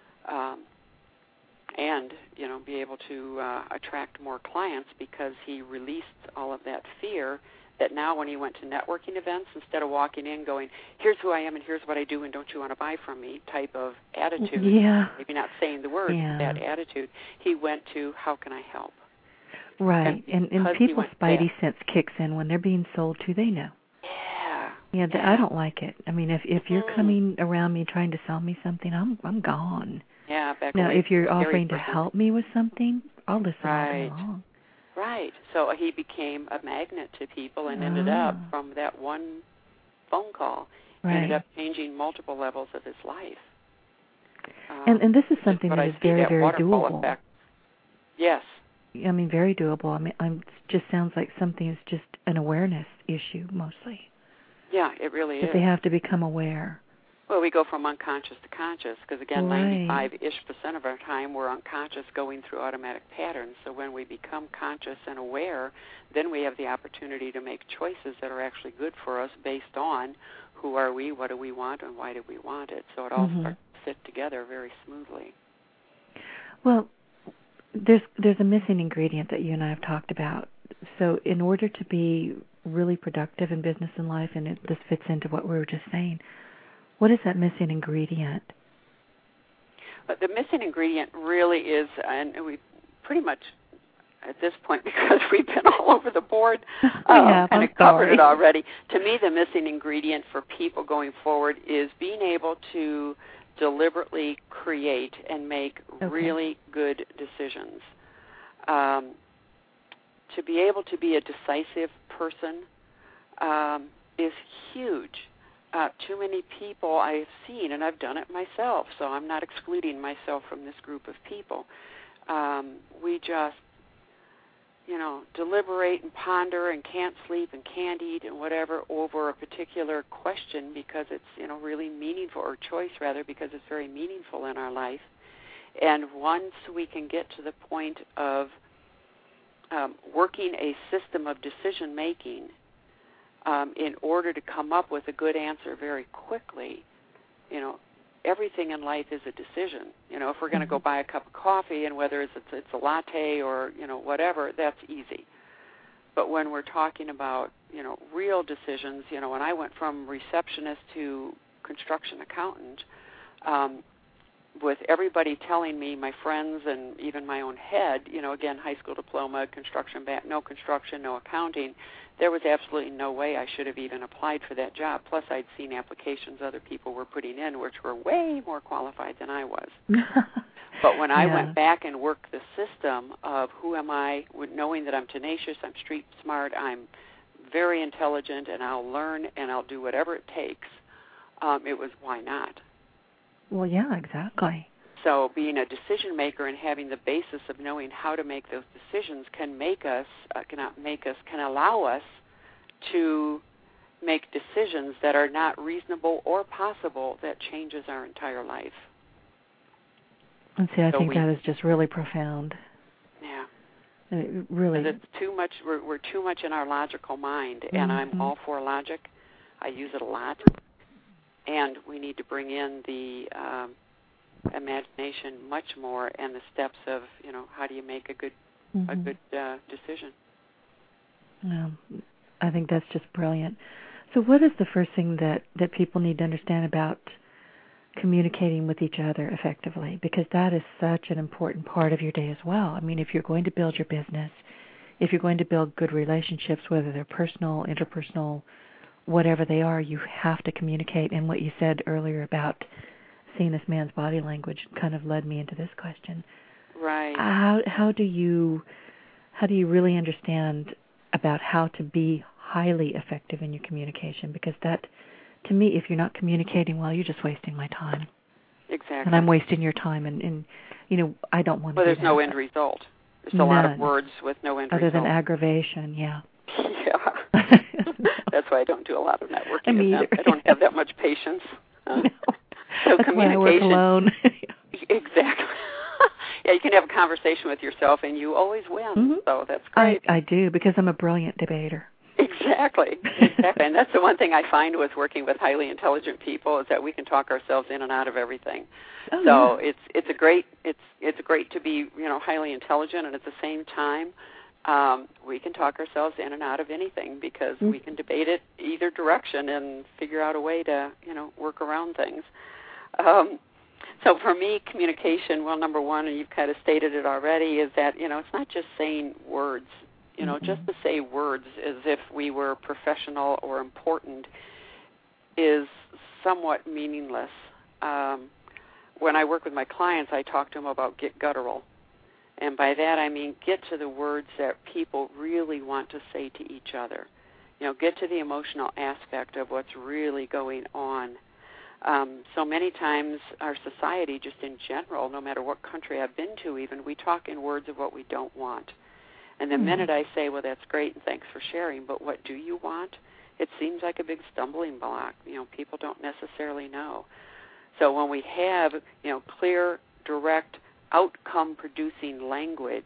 and, be able to attract more clients, because he released all of that fear that now when he went to networking events, instead of walking in going, here's who I am and here's what I do and don't you want to buy from me type of attitude, maybe not saying the words, that attitude, he went to, how can I help? Right, and people's spidey sense kicks in when they're being sold to. They know. Yeah. I don't like it. I mean, if you're coming around me trying to sell me something, I'm gone. Yeah. Now, if you're offering to help me with something, I'll listen all day long. Right. So he became a magnet to people and ended up from that one phone call, ended up changing multiple levels of his life. And this is something that is very, very doable. Effect. Yes. I mean, very doable. I mean, just sounds like something is just an awareness issue mostly. Yeah, it really is. That they have to become aware. Well, we go from unconscious to conscious because, again, Right. 95-ish% of our time we're unconscious going through automatic patterns. So when we become conscious and aware, then we have the opportunity to make choices that are actually good for us based on who are we, what do we want, and why do we want it. So it all starts to fit together very smoothly. Well, there's a missing ingredient that you and I have talked about. So in order to be really productive in business and life, and this fits into what we were just saying, what is that missing ingredient? But the missing ingredient really is, and we pretty much at this point, because we've been all over the board, kind of covered it already. To me, the missing ingredient for people going forward is being able to deliberately create and make really good decisions. To be able to be a decisive person is huge. Too many people I've seen, and I've done it myself, so I'm not excluding myself from this group of people. We just, deliberate and ponder and can't sleep and can't eat and whatever over a particular question because it's, really meaningful, or choice rather, because it's very meaningful in our life. And once we can get to the point of working a system of decision making in order to come up with a good answer very quickly, everything in life is a decision. If we're going to go buy a cup of coffee, and whether it's a latte or, whatever, that's easy. But when we're talking about, real decisions, when I went from receptionist to construction accountant, with everybody telling me, my friends and even my own head, again, high school diploma, no construction, no accounting, there was absolutely no way I should have even applied for that job. Plus, I'd seen applications other people were putting in, which were way more qualified than I was. But when I went back and worked the system of who am I, knowing that I'm tenacious, I'm street smart, I'm very intelligent, and I'll learn and I'll do whatever it takes, it was why not? Well, yeah, exactly. So being a decision maker and having the basis of knowing how to make those decisions can allow us to make decisions that are not reasonable or possible that changes our entire life. And see, I think that is just really profound. Yeah. Really. It's too much. We're too much in our logical mind, and I'm all for logic. I use it a lot. And we need to bring in the imagination much more, and the steps of, how do you make a good decision. I think that's just brilliant. So what is the first thing that people need to understand about communicating with each other effectively? Because that is such an important part of your day as well. I mean, if you're going to build your business, if you're going to build good relationships, whether they're personal, interpersonal, whatever they are, you have to communicate. And what you said earlier about seeing this man's body language kind of led me into this question. Right. How do you really understand about how to be highly effective in your communication? Because that, to me, if you're not communicating well, you're just wasting my time. Exactly. And I'm wasting your time, and I don't want to. Well, there's no end result. There's a lot of words with no end result. Other than aggravation, yeah. Yeah. That's why I don't do a lot of networking. I don't have that much patience. No. So that's why I work alone. Exactly. Yeah, you can have a conversation with yourself, and you always win. So that's great. I do, because I'm a brilliant debater. Exactly. And that's the one thing I find with working with highly intelligent people is that we can talk ourselves in and out of everything. It's great to be highly intelligent, and at the same time we can talk ourselves in and out of anything because we can debate it either direction and figure out a way to work around things. So for me, communication, well, number one, and you've kind of stated it already, is that it's not just saying words. Just to say words as if we were professional or important is somewhat meaningless. When I work with my clients, I talk to them about get guttural. And by that I mean get to the words that people really want to say to each other. Get to the emotional aspect of what's really going on. So many times our society, just in general, no matter what country I've been to even, we talk in words of what we don't want. And the minute I say, well, that's great and thanks for sharing, but what do you want? It seems like a big stumbling block. People don't necessarily know. So when we have, clear, direct, outcome-producing language,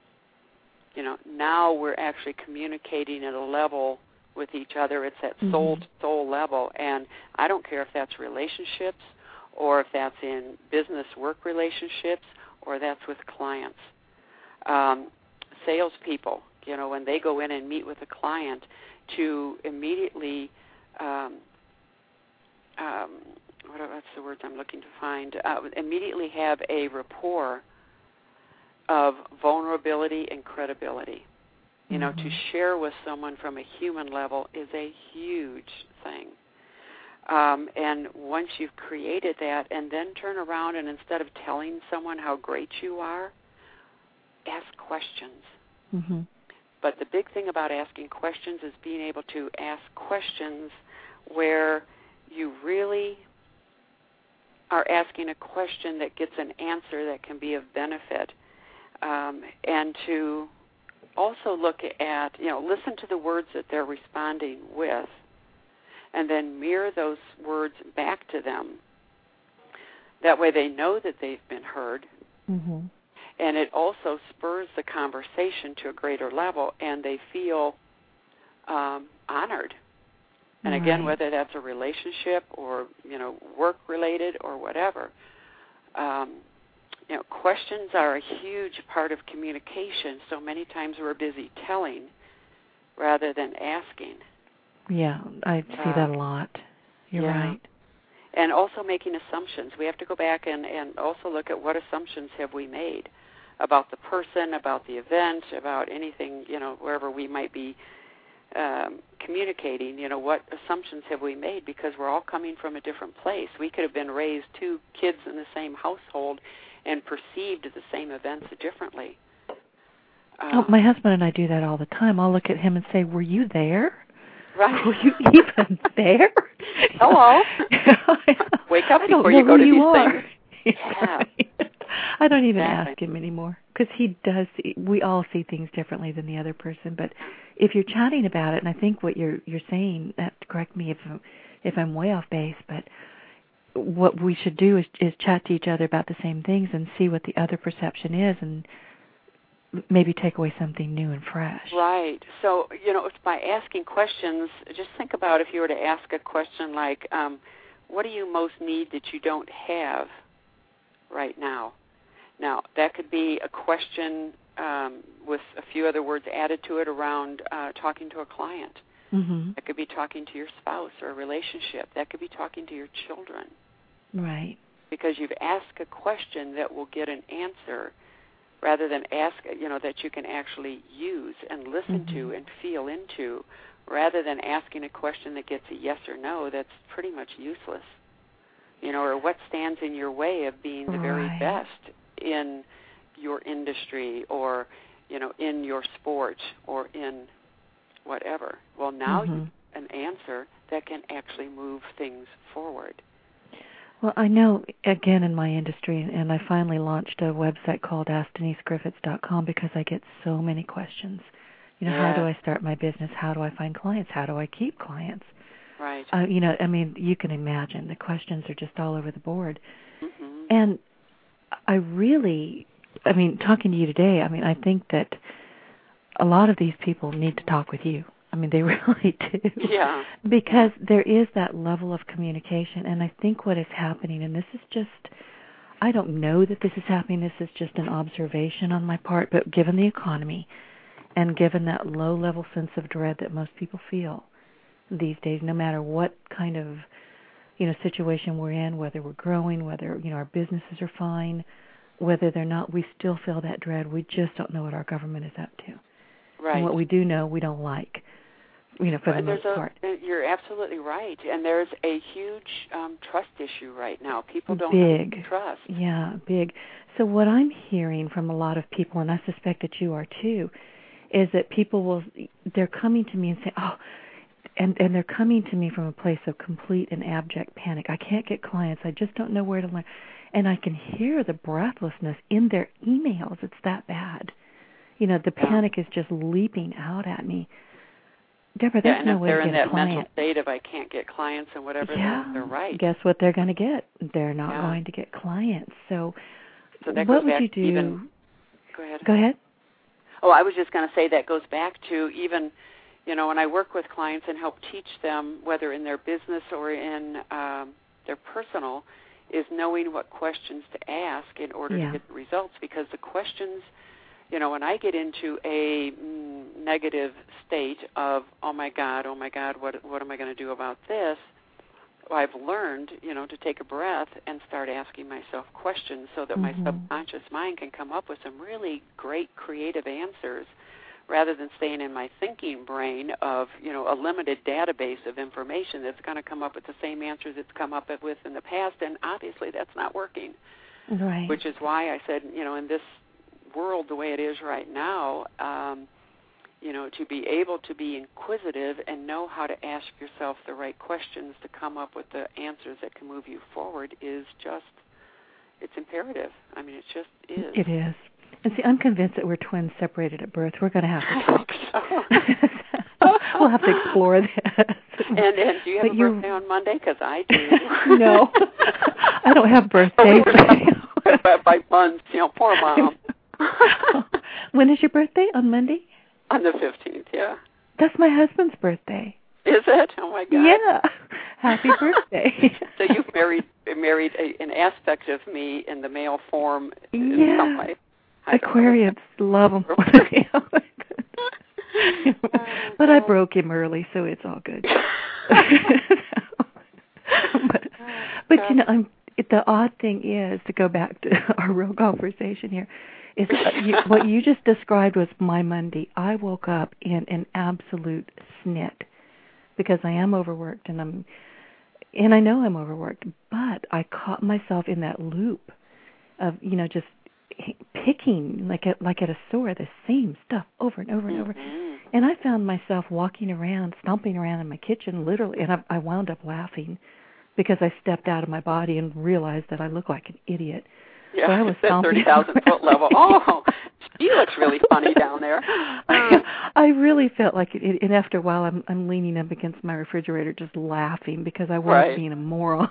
now we're actually communicating at a level with each other. It's at soul-to-soul level. And I don't care if that's relationships or if that's in business work relationships or that's with clients. Salespeople, when they go in and meet with a client, to immediately, what's the words I'm looking to find, immediately have a rapport of vulnerability and credibility. To share with someone from a human level is a huge thing. And once you've created that, and then turn around and instead of telling someone how great you are, ask questions. Mm-hmm. But the big thing about asking questions is being able to ask questions where you really are asking a question that gets an answer that can be of benefit. And to also look at, listen to the words that they're responding with, and then mirror those words back to them. That way they know that they've been heard. Mm-hmm. And it also spurs the conversation to a greater level, and they feel honored. And again, whether that's a relationship or, work-related or whatever, questions are a huge part of communication. So many times we're busy telling rather than asking. Yeah, I see that a lot. You're right. And also making assumptions. We have to go back and also look at what assumptions have we made about the person, about the event, about anything, wherever we might be communicating, what assumptions have we made, because we're all coming from a different place. We could have been raised two kids in the same household and perceived the same events differently. My husband and I do that all the time. I'll look at him and say, were you there? Right. Were you even there? Hello. Wake up before you go to these things. Yeah. I don't even ask him anymore because he does. We all see things differently than the other person. But if you're chatting about it, and I think what you're saying, correct me if I'm way off base, but what we should do is chat to each other about the same things and see what the other perception is, and maybe take away something new and fresh. Right. So it's by asking questions. Just think about if you were to ask a question like, "What do you most need that you don't have right now?" Now, that could be a question with a few other words added to it around talking to a client. Mm-hmm. That could be talking to your spouse or a relationship. That could be talking to your children. Right. Because you've asked a question that will get an answer rather than ask, that you can actually use and listen to and feel into, rather than asking a question that gets a yes or no that's pretty much useless. Or what stands in your way of being the very best in your industry or, in your sport or in whatever. Well, now you have an answer that can actually move things forward. Well, I know, again, in my industry, and I finally launched a website called AskDeniseGriffiths.com because I get so many questions. How do I start my business? How do I find clients? How do I keep clients? Right. You can imagine the questions are just all over the board. Mm-hmm. And talking to you today, I think that a lot of these people need to talk with you. They really do. Yeah. Because there is that level of communication, and I think what is happening, and this is just, I don't know that this is happening, this is just an observation on my part, but given the economy and given that low-level sense of dread that most people feel these days, no matter what kind of, situation we're in, whether we're growing, whether, our businesses are fine, whether they're not, we still feel that dread. We just don't know what our government is up to. Right. And what we do know, we don't like. For the most part. You're absolutely right. And there's a huge trust issue right now. People don't have trust. Yeah, big. So what I'm hearing from a lot of people, and I suspect that you are too, is that people they're coming to me and say, and they're coming to me from a place of complete and abject panic. I can't get clients. I just don't know where to learn. And I can hear the breathlessness in their emails. It's that bad. the panic is just leaping out at me. Deborah, there's no way to get a client. And if they're in that mental state of I can't get clients and whatever, they're right. Guess what they're going to get? They're not going to get clients. So that what would you do? Go ahead. Oh, I was just going to say that goes back to even, when I work with clients and help teach them, whether in their business or in their personal, is knowing what questions to ask in order to get the results. Because the questions, when I get into a negative state of, oh my God, what am I going to do about this? I've learned, to take a breath and start asking myself questions so that my subconscious mind can come up with some really great creative answers rather than staying in my thinking brain of, a limited database of information that's going to come up with the same answers it's come up with in the past, and obviously that's not working. Right. Which is why I said, in this world the way it is right now, to be able to be inquisitive and know how to ask yourself the right questions to come up with the answers that can move you forward is just, it's imperative. I mean, it just is. It is. And see, I'm convinced that we're twins separated at birth. We're going to have to talk. We'll have to explore this. And do you have a birthday on Monday? Because I do. No. I don't have birthdays. By months, poor Mom. When is your birthday? On Monday? On the 15th, yeah. That's my husband's birthday. Is it? Oh, my God. Yeah. Happy birthday. So you've married an aspect of me in the male form in some way. Aquarians love them. But I broke him early, so it's all good. but the odd thing is, to go back to our real conversation here, is what you just described was my Monday. I woke up in an absolute snit because I am overworked, and I know I'm overworked, but I caught myself in that loop of just picking like at a store the same stuff over and over and over. And I found myself walking around, stomping around in my kitchen, literally, and I wound up laughing because I stepped out of my body and realized that I look like an idiot. Yeah, so I was at 30,000-foot level. Oh, she looks really funny down there. I really felt like it, and after a while, I'm leaning up against my refrigerator, just laughing because I wasn't being a moron.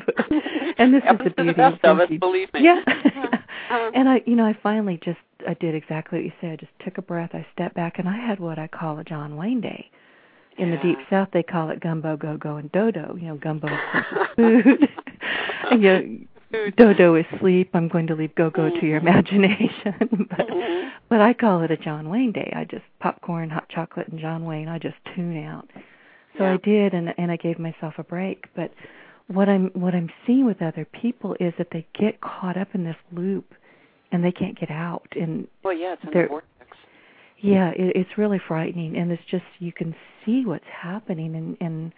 And this is the beauty of the best of us, believe me. Yeah. And I finally I did exactly what you said. I just took a breath. I stepped back, and I had what I call a John Wayne day. In the Deep South, they call it gumbo, go-go, and dodo. Gumbo, of course, is food. And, dodo is sleep. I'm going to leave go-go to your imagination. But I call it a John Wayne day. I just popcorn, hot chocolate, and John Wayne. I just tune out. So I did, and I gave myself a break. But what I'm seeing with other people is that they get caught up in this loop, and they can't get out. And it's in the vortex. Yeah, it's really frightening, and it's just you can see what's happening, and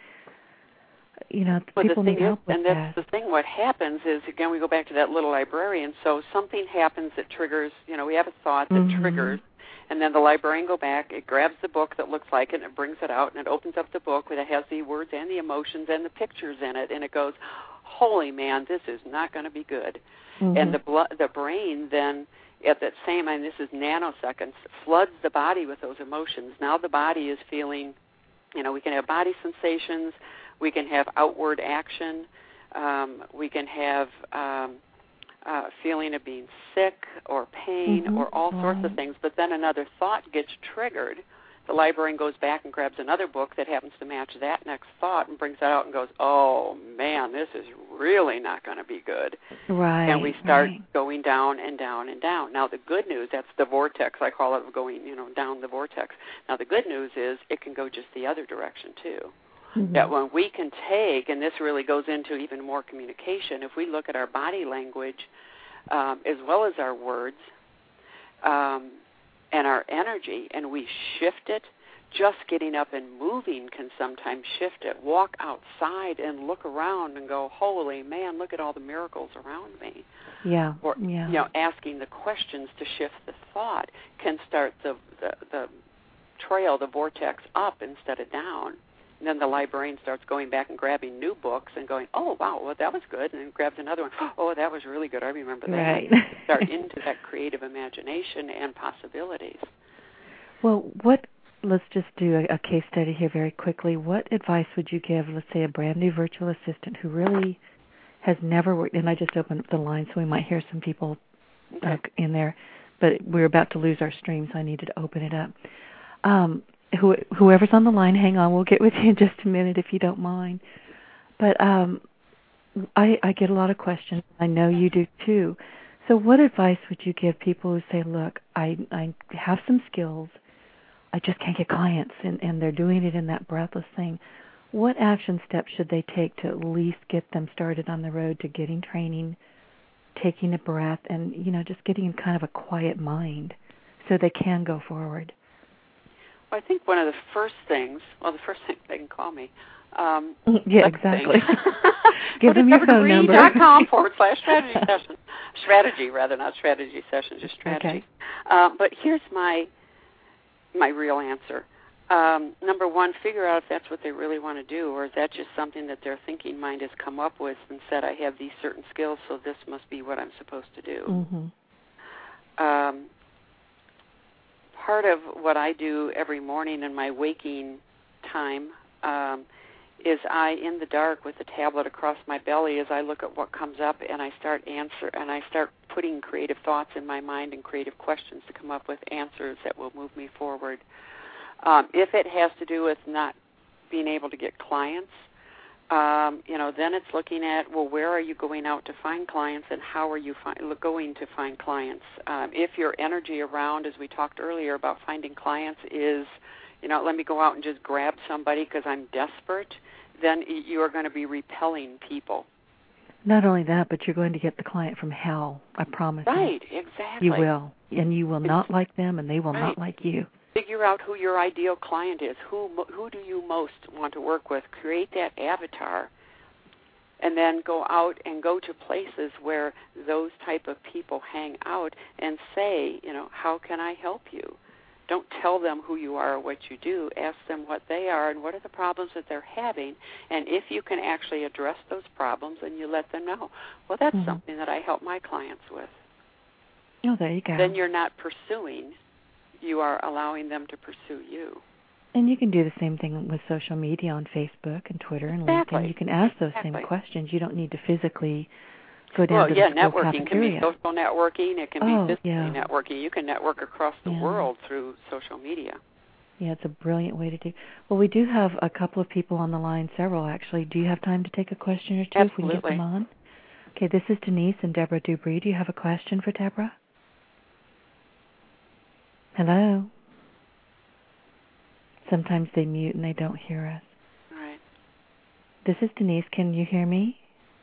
people need help with that. And that's the thing. What happens is, again, we go back to that little librarian. So something happens that triggers, we have a thought that triggers, and then the librarian go back, it grabs the book that looks like it, and it brings it out, and it opens up the book that has the words and the emotions and the pictures in it, and it goes, holy man, this is not going to be good. And the brain then, at that same, and this is nanoseconds, floods the body with those emotions. Now the body is feeling, we can have body sensations, we can have outward action, we can have feeling of being sick or pain or all sorts of things. But then another thought gets triggered. The librarian goes back and grabs another book that happens to match that next thought and brings that out and goes, oh, man, this is really not going to be good. Right. And we start going down and down and down. Now, the good news, that's the vortex. I call it going, down the vortex. Now, the good news is it can go just the other direction, too. That when we can take, and this really goes into even more communication, if we look at our body language as well as our words and our energy, and we shift it, just getting up and moving can sometimes shift it. Walk outside and look around and go, holy man, look at all the miracles around me. Yeah. Or, asking the questions to shift the thought can start the trail, the vortex up instead of down. And then the librarian starts going back and grabbing new books and going, oh, wow, well, that was good, and then grabs another one. Oh, that was really good. I remember that. Right. Start into that creative imagination and possibilities. Well, let's just do a case study here very quickly. What advice would you give, let's say, a brand new virtual assistant who really has never worked, and I just opened up the line so we might hear some people in there, but we're about to lose our stream, so I needed to open it up. Whoever's on the line, hang on, we'll get with you in just a minute if you don't mind. But I get a lot of questions. I know you do too. So what advice would you give people who say, look, I have some skills, I just can't get clients, and they're doing it in that breathless thing. What action steps should they take to at least get them started on the road to getting training, taking a breath, and, just getting in kind of a quiet mind so they can go forward? Well, I think one of the first thing they can call me. Yeah, exactly. Give them your phone number. .com/strategy session. Strategy, rather, not strategy session, just strategy. Okay. But here's my real answer. Number one, figure out if that's what they really want to do, or is that just something that their thinking mind has come up with and said, I have these certain skills, so this must be what I'm supposed to do. Mm-hmm. Part of what I do every morning in my waking time is in the dark with a tablet across my belly, as I look at what comes up and I start putting creative thoughts in my mind and creative questions to come up with answers that will move me forward. If it has to do with not being able to get clients, then it's looking at, well, where are you going out to find clients and how are you going to find clients? If your energy around, as we talked earlier about finding clients, is, let me go out and just grab somebody because I'm desperate, then you are going to be repelling people. Not only that, but you're going to get the client from hell, I promise you. Right, exactly. You will, and you will not like them, and they will not like you. Figure out who your ideal client is. Who do you most want to work with? Create that avatar, and then go out and go to places where those type of people hang out and say, how can I help you? Don't tell them who you are or what you do. Ask them what they are and what are the problems that they're having. And if you can actually address those problems, then you let them know. Well, that's something that I help my clients with. Oh, there you go. Then you're not pursuing. You are allowing them to pursue you. And you can do the same thing with social media on Facebook and Twitter and LinkedIn. You can ask those same questions. You don't need to physically go down to the school networking cafeteria. can be social networking. It can be physically networking. You can network across the world through social media. Yeah, it's a brilliant way to do. Well, we do have a couple of people on the line, several actually. Do you have time to take a question or two? Absolutely. If we can get them on? Okay, this is Denise and Deborah Dubree. Do you have a question for Deborah? Hello? Sometimes they mute and they don't hear us. All right. This is Denise. Can you hear me?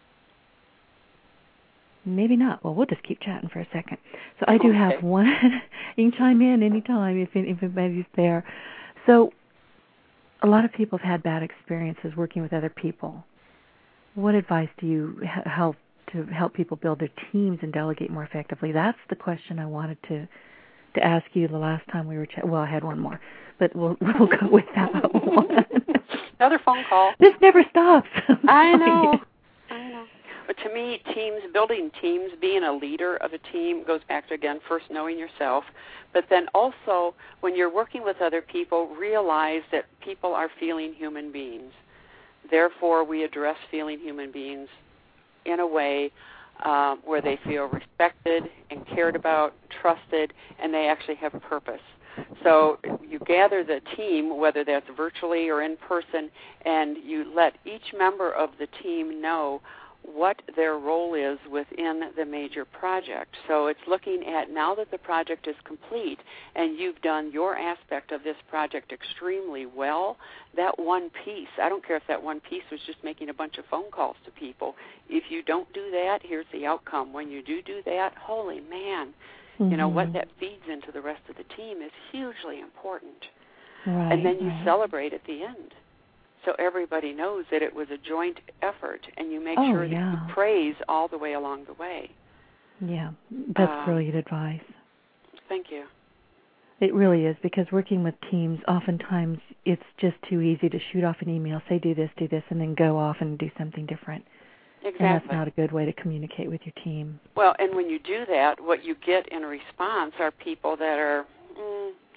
Maybe not. Well, we'll just keep chatting for a second. So I do have one. You can chime in anytime if anybody's there. So a lot of people have had bad experiences working with other people. What advice do you help people build their teams and delegate more effectively? That's the question I wanted to ask you the last time we were chatting. Well, I had one more, but we'll go with that one. Another phone call. This never stops. I know. But to me, building teams, being a leader of a team goes back to, again, first knowing yourself. But then also, when you're working with other people, realize that people are feeling human beings. Therefore, we address feeling human beings in a way where they feel respected and cared about, trusted, and they actually have a purpose. So you gather the team, whether that's virtually or in person, and you let each member of the team know what their role is within the major project. So it's looking at, now that the project is complete and you've done your aspect of this project extremely well, that one piece, I don't care if that one piece was just making a bunch of phone calls to people. If you don't do that, here's the outcome. When you do that, holy man, what that feeds into the rest of the team is hugely important. Right, and then you celebrate at the end. So everybody knows that it was a joint effort, and you make sure that you praise all the way along the way. Yeah, that's brilliant advice. Thank you. It really is, because working with teams, oftentimes it's just too easy to shoot off an email, say do this, and then go off and do something different. Exactly. And that's not a good way to communicate with your team. Well, and when you do that, what you get in response are people that are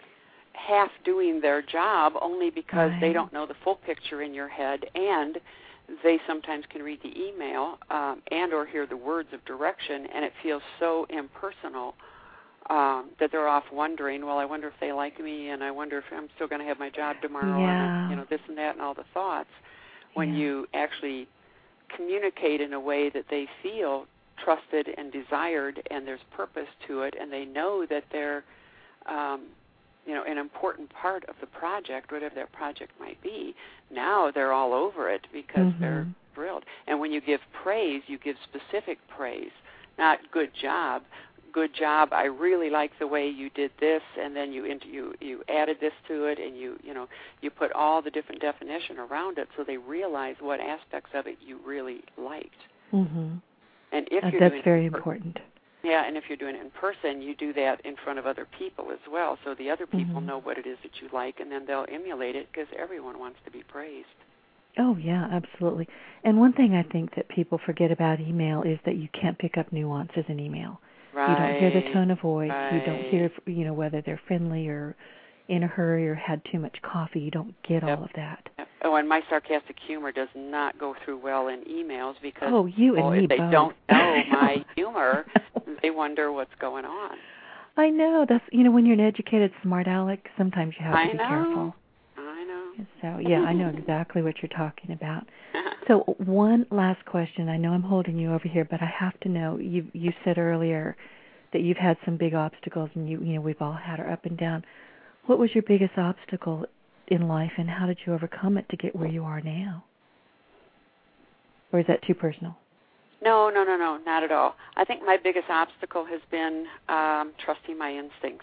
half doing their job only because they don't know the full picture in your head, and they sometimes can read the email and or hear the words of direction, and it feels so impersonal that they're off wondering, well, I wonder if they like me, and I wonder if I'm still going to have my job tomorrow, and this and that and all the thoughts. When you actually communicate in a way that they feel trusted and desired, and there's purpose to it, and they know that they're an important part of the project, whatever that project might be, now they're all over it because they're thrilled. And when you give praise, you give specific praise, not good job. Good job, I really like the way you did this, and then you added this to it, and you put all the different definition around it so they realize what aspects of it you really liked. Mm-hmm. And if you're that's doing very important. Yeah, and if you're doing it in person, you do that in front of other people as well, so the other people know what it is that you like, and then they'll emulate it because everyone wants to be praised. Oh, yeah, absolutely. And one thing I think that people forget about email is that you can't pick up nuances in email. Right. You don't hear the tone of voice. Right. You don't hear, whether they're friendly or in a hurry or had too much coffee. You don't get all of that. Yep. Oh, and my sarcastic humor does not go through well in emails because if they both. don't know my humor, they wonder what's going on. I know. That's when you're an educated, smart aleck, sometimes you have to be careful. I know. So, yeah, I know exactly what you're talking about. So one last question. I know I'm holding you over here, but I have to know, you said earlier that you've had some big obstacles, and we've all had our up and down. What was your biggest obstacle in life, and how did you overcome it to get where you are now? Or is that too personal? No, not at all. I think my biggest obstacle has been trusting my instincts.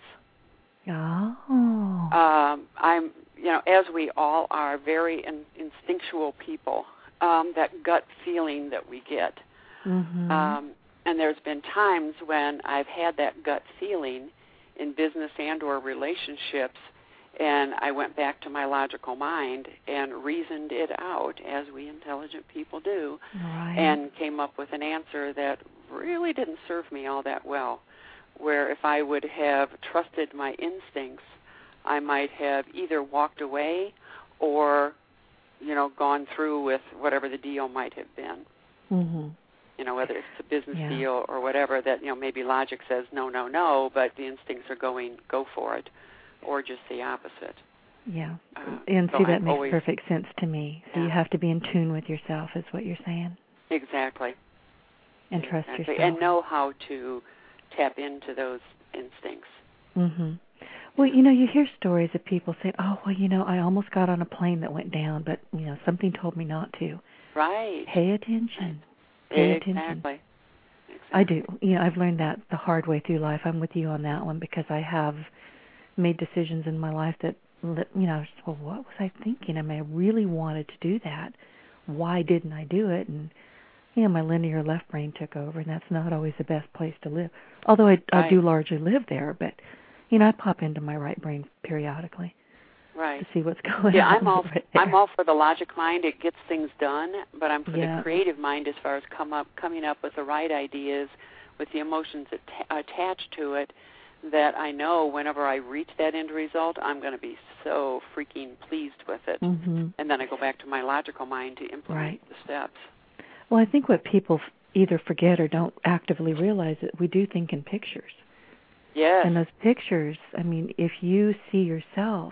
Oh. I'm, as we all are, very instinctual people. That gut feeling that we get. Mm-hmm. And there's been times when I've had that gut feeling in business and or relationships, and I went back to my logical mind and reasoned it out, as we intelligent people do, and came up with an answer that really didn't serve me all that well, where if I would have trusted my instincts, I might have either walked away or gone through with whatever the deal might have been. Mm-hmm. Whether it's a business deal or whatever that, maybe logic says no, but the instincts are going, go for it, or just the opposite. Yeah. And so that makes perfect sense to me. So you have to be in tune with yourself is what you're saying. Exactly. And trust yourself. And know how to tap into those instincts. Mm-hmm. Well, you hear stories of people saying, oh, well, I almost got on a plane that went down, but, something told me not to. Right. Pay attention. Right. Pay attention. Exactly. I do. I've learned that the hard way through life. I'm with you on that one because I have made decisions in my life that, what was I thinking? I really wanted to do that. Why didn't I do it? And, my linear left brain took over, and that's not always the best place to live. Although I do largely live there, but, I pop into my right brain periodically. Right. To see what's going on. Yeah, I'm all for the logic mind. It gets things done, but I'm for the creative mind as far as coming up with the right ideas with the emotions attached to it that I know whenever I reach that end result, I'm going to be so freaking pleased with it. Mm-hmm. And then I go back to my logical mind to implement the steps. Well, I think what people either forget or don't actively realize is that we do think in pictures. Yes. And those pictures, if you see yourself,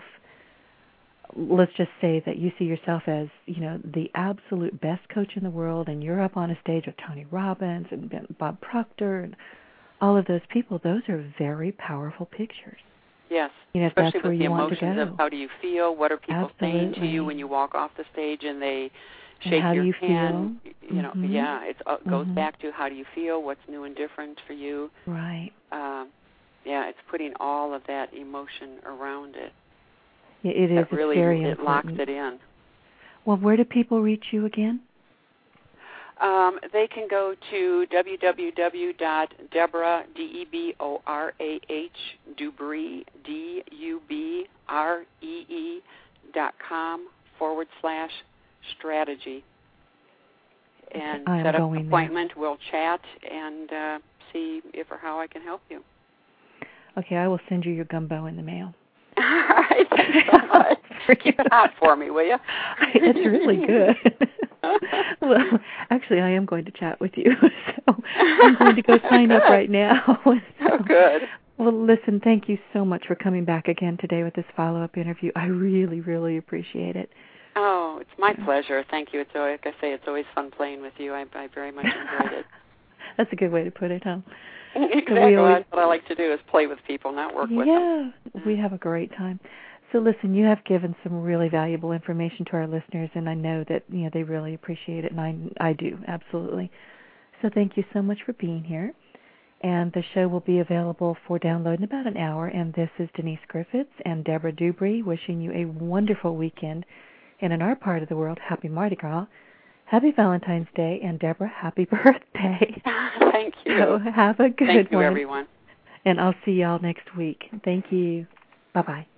let's just say that you see yourself as, the absolute best coach in the world, and you're up on a stage with Tony Robbins and Bob Proctor and all of those people. Those are very powerful pictures. Yes, if especially that's where with you the want to emotions go. of how do you feel, what are people saying to you when you walk off the stage and they shake how your do you hand. Feel? It goes back to how do you feel, what's new and different for you. Right. It's putting all of that emotion around it. Yeah, it is. Really, it's very it locks important. it in. Well, where do people reach you again? They can go to www.Deborah, Dubree, DUBREE.com/strategy. And set up an appointment. There. We'll chat and see if or how I can help you. Okay, I will send you your gumbo in the mail. right, thanks so much. Keep it hot for me, will you? It's really good. Well, actually, I am going to chat with you, so I'm going to go sign up right now. Oh, good. Well, listen, thank you so much for coming back again today with this follow-up interview. I really, really appreciate it. Oh, it's my pleasure. Thank you. It's always, like I say, it's always fun playing with you. I very much enjoyed it. That's a good way to put it, huh? Exactly. That's what I like to do is play with people, not work with them. Yeah, we have a great time. So listen, you have given some really valuable information to our listeners, and I know that they really appreciate it, and I do, absolutely. So thank you so much for being here. And the show will be available for download in about an hour. And this is Denise Griffiths and Deborah Dubry wishing you a wonderful weekend. And in our part of the world, happy Mardi Gras, happy Valentine's Day, and Deborah, happy birthday. Thank you. So have a good one. Thank you, everyone. And I'll see y'all next week. Thank you. Bye-bye.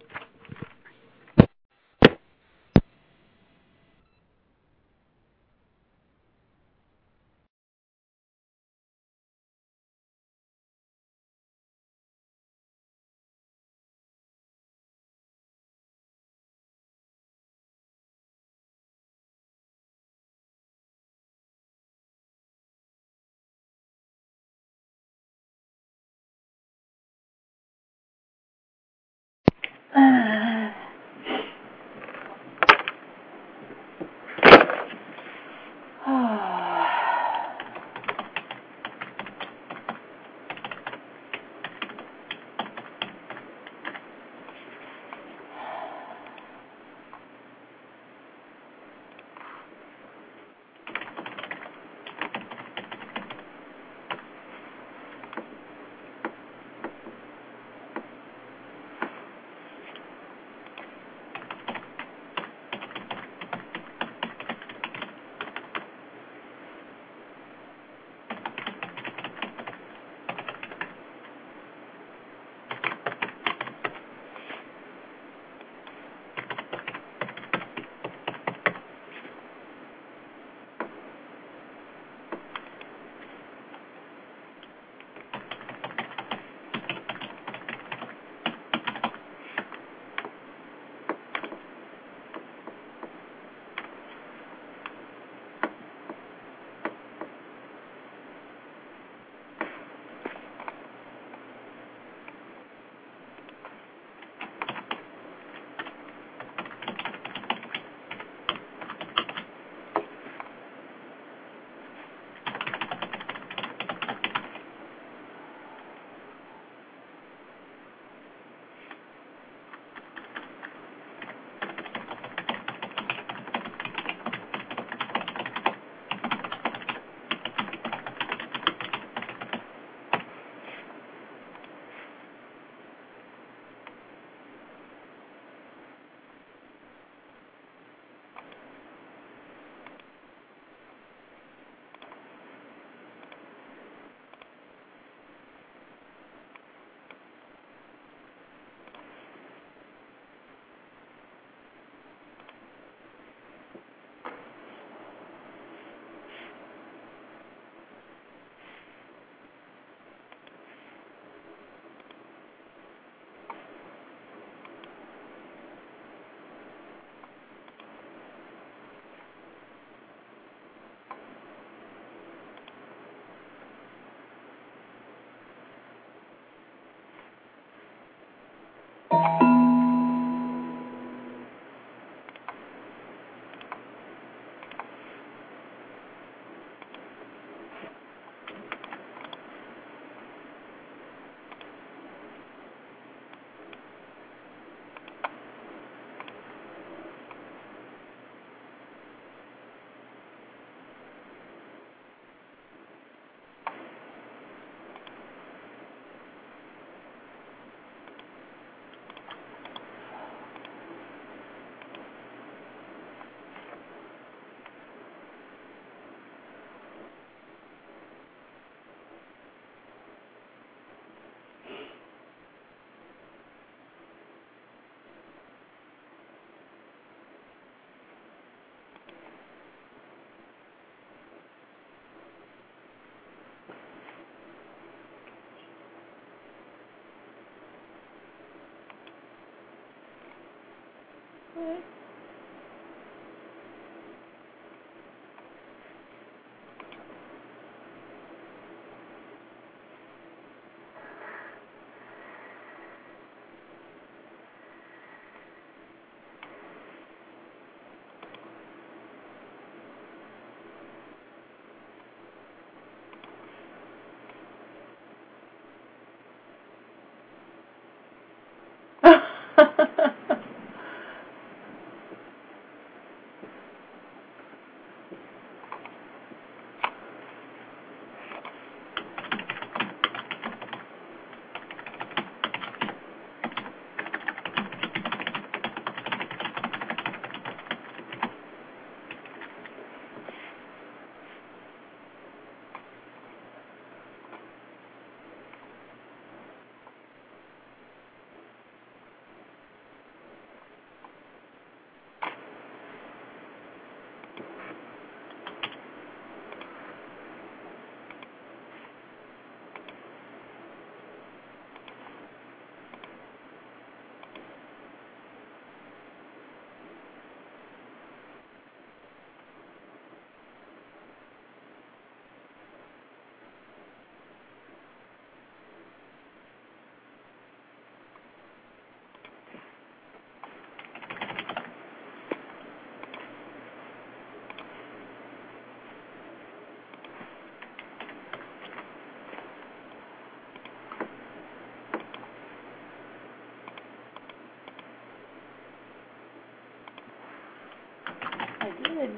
I did.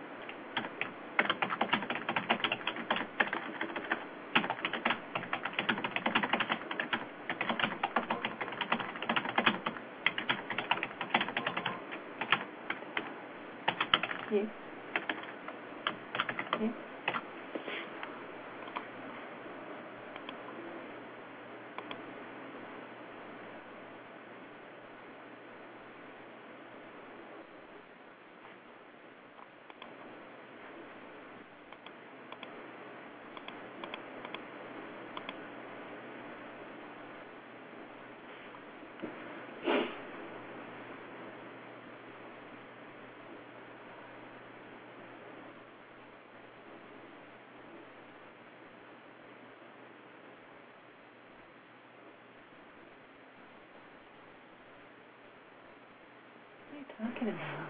You? You? What are you talking about?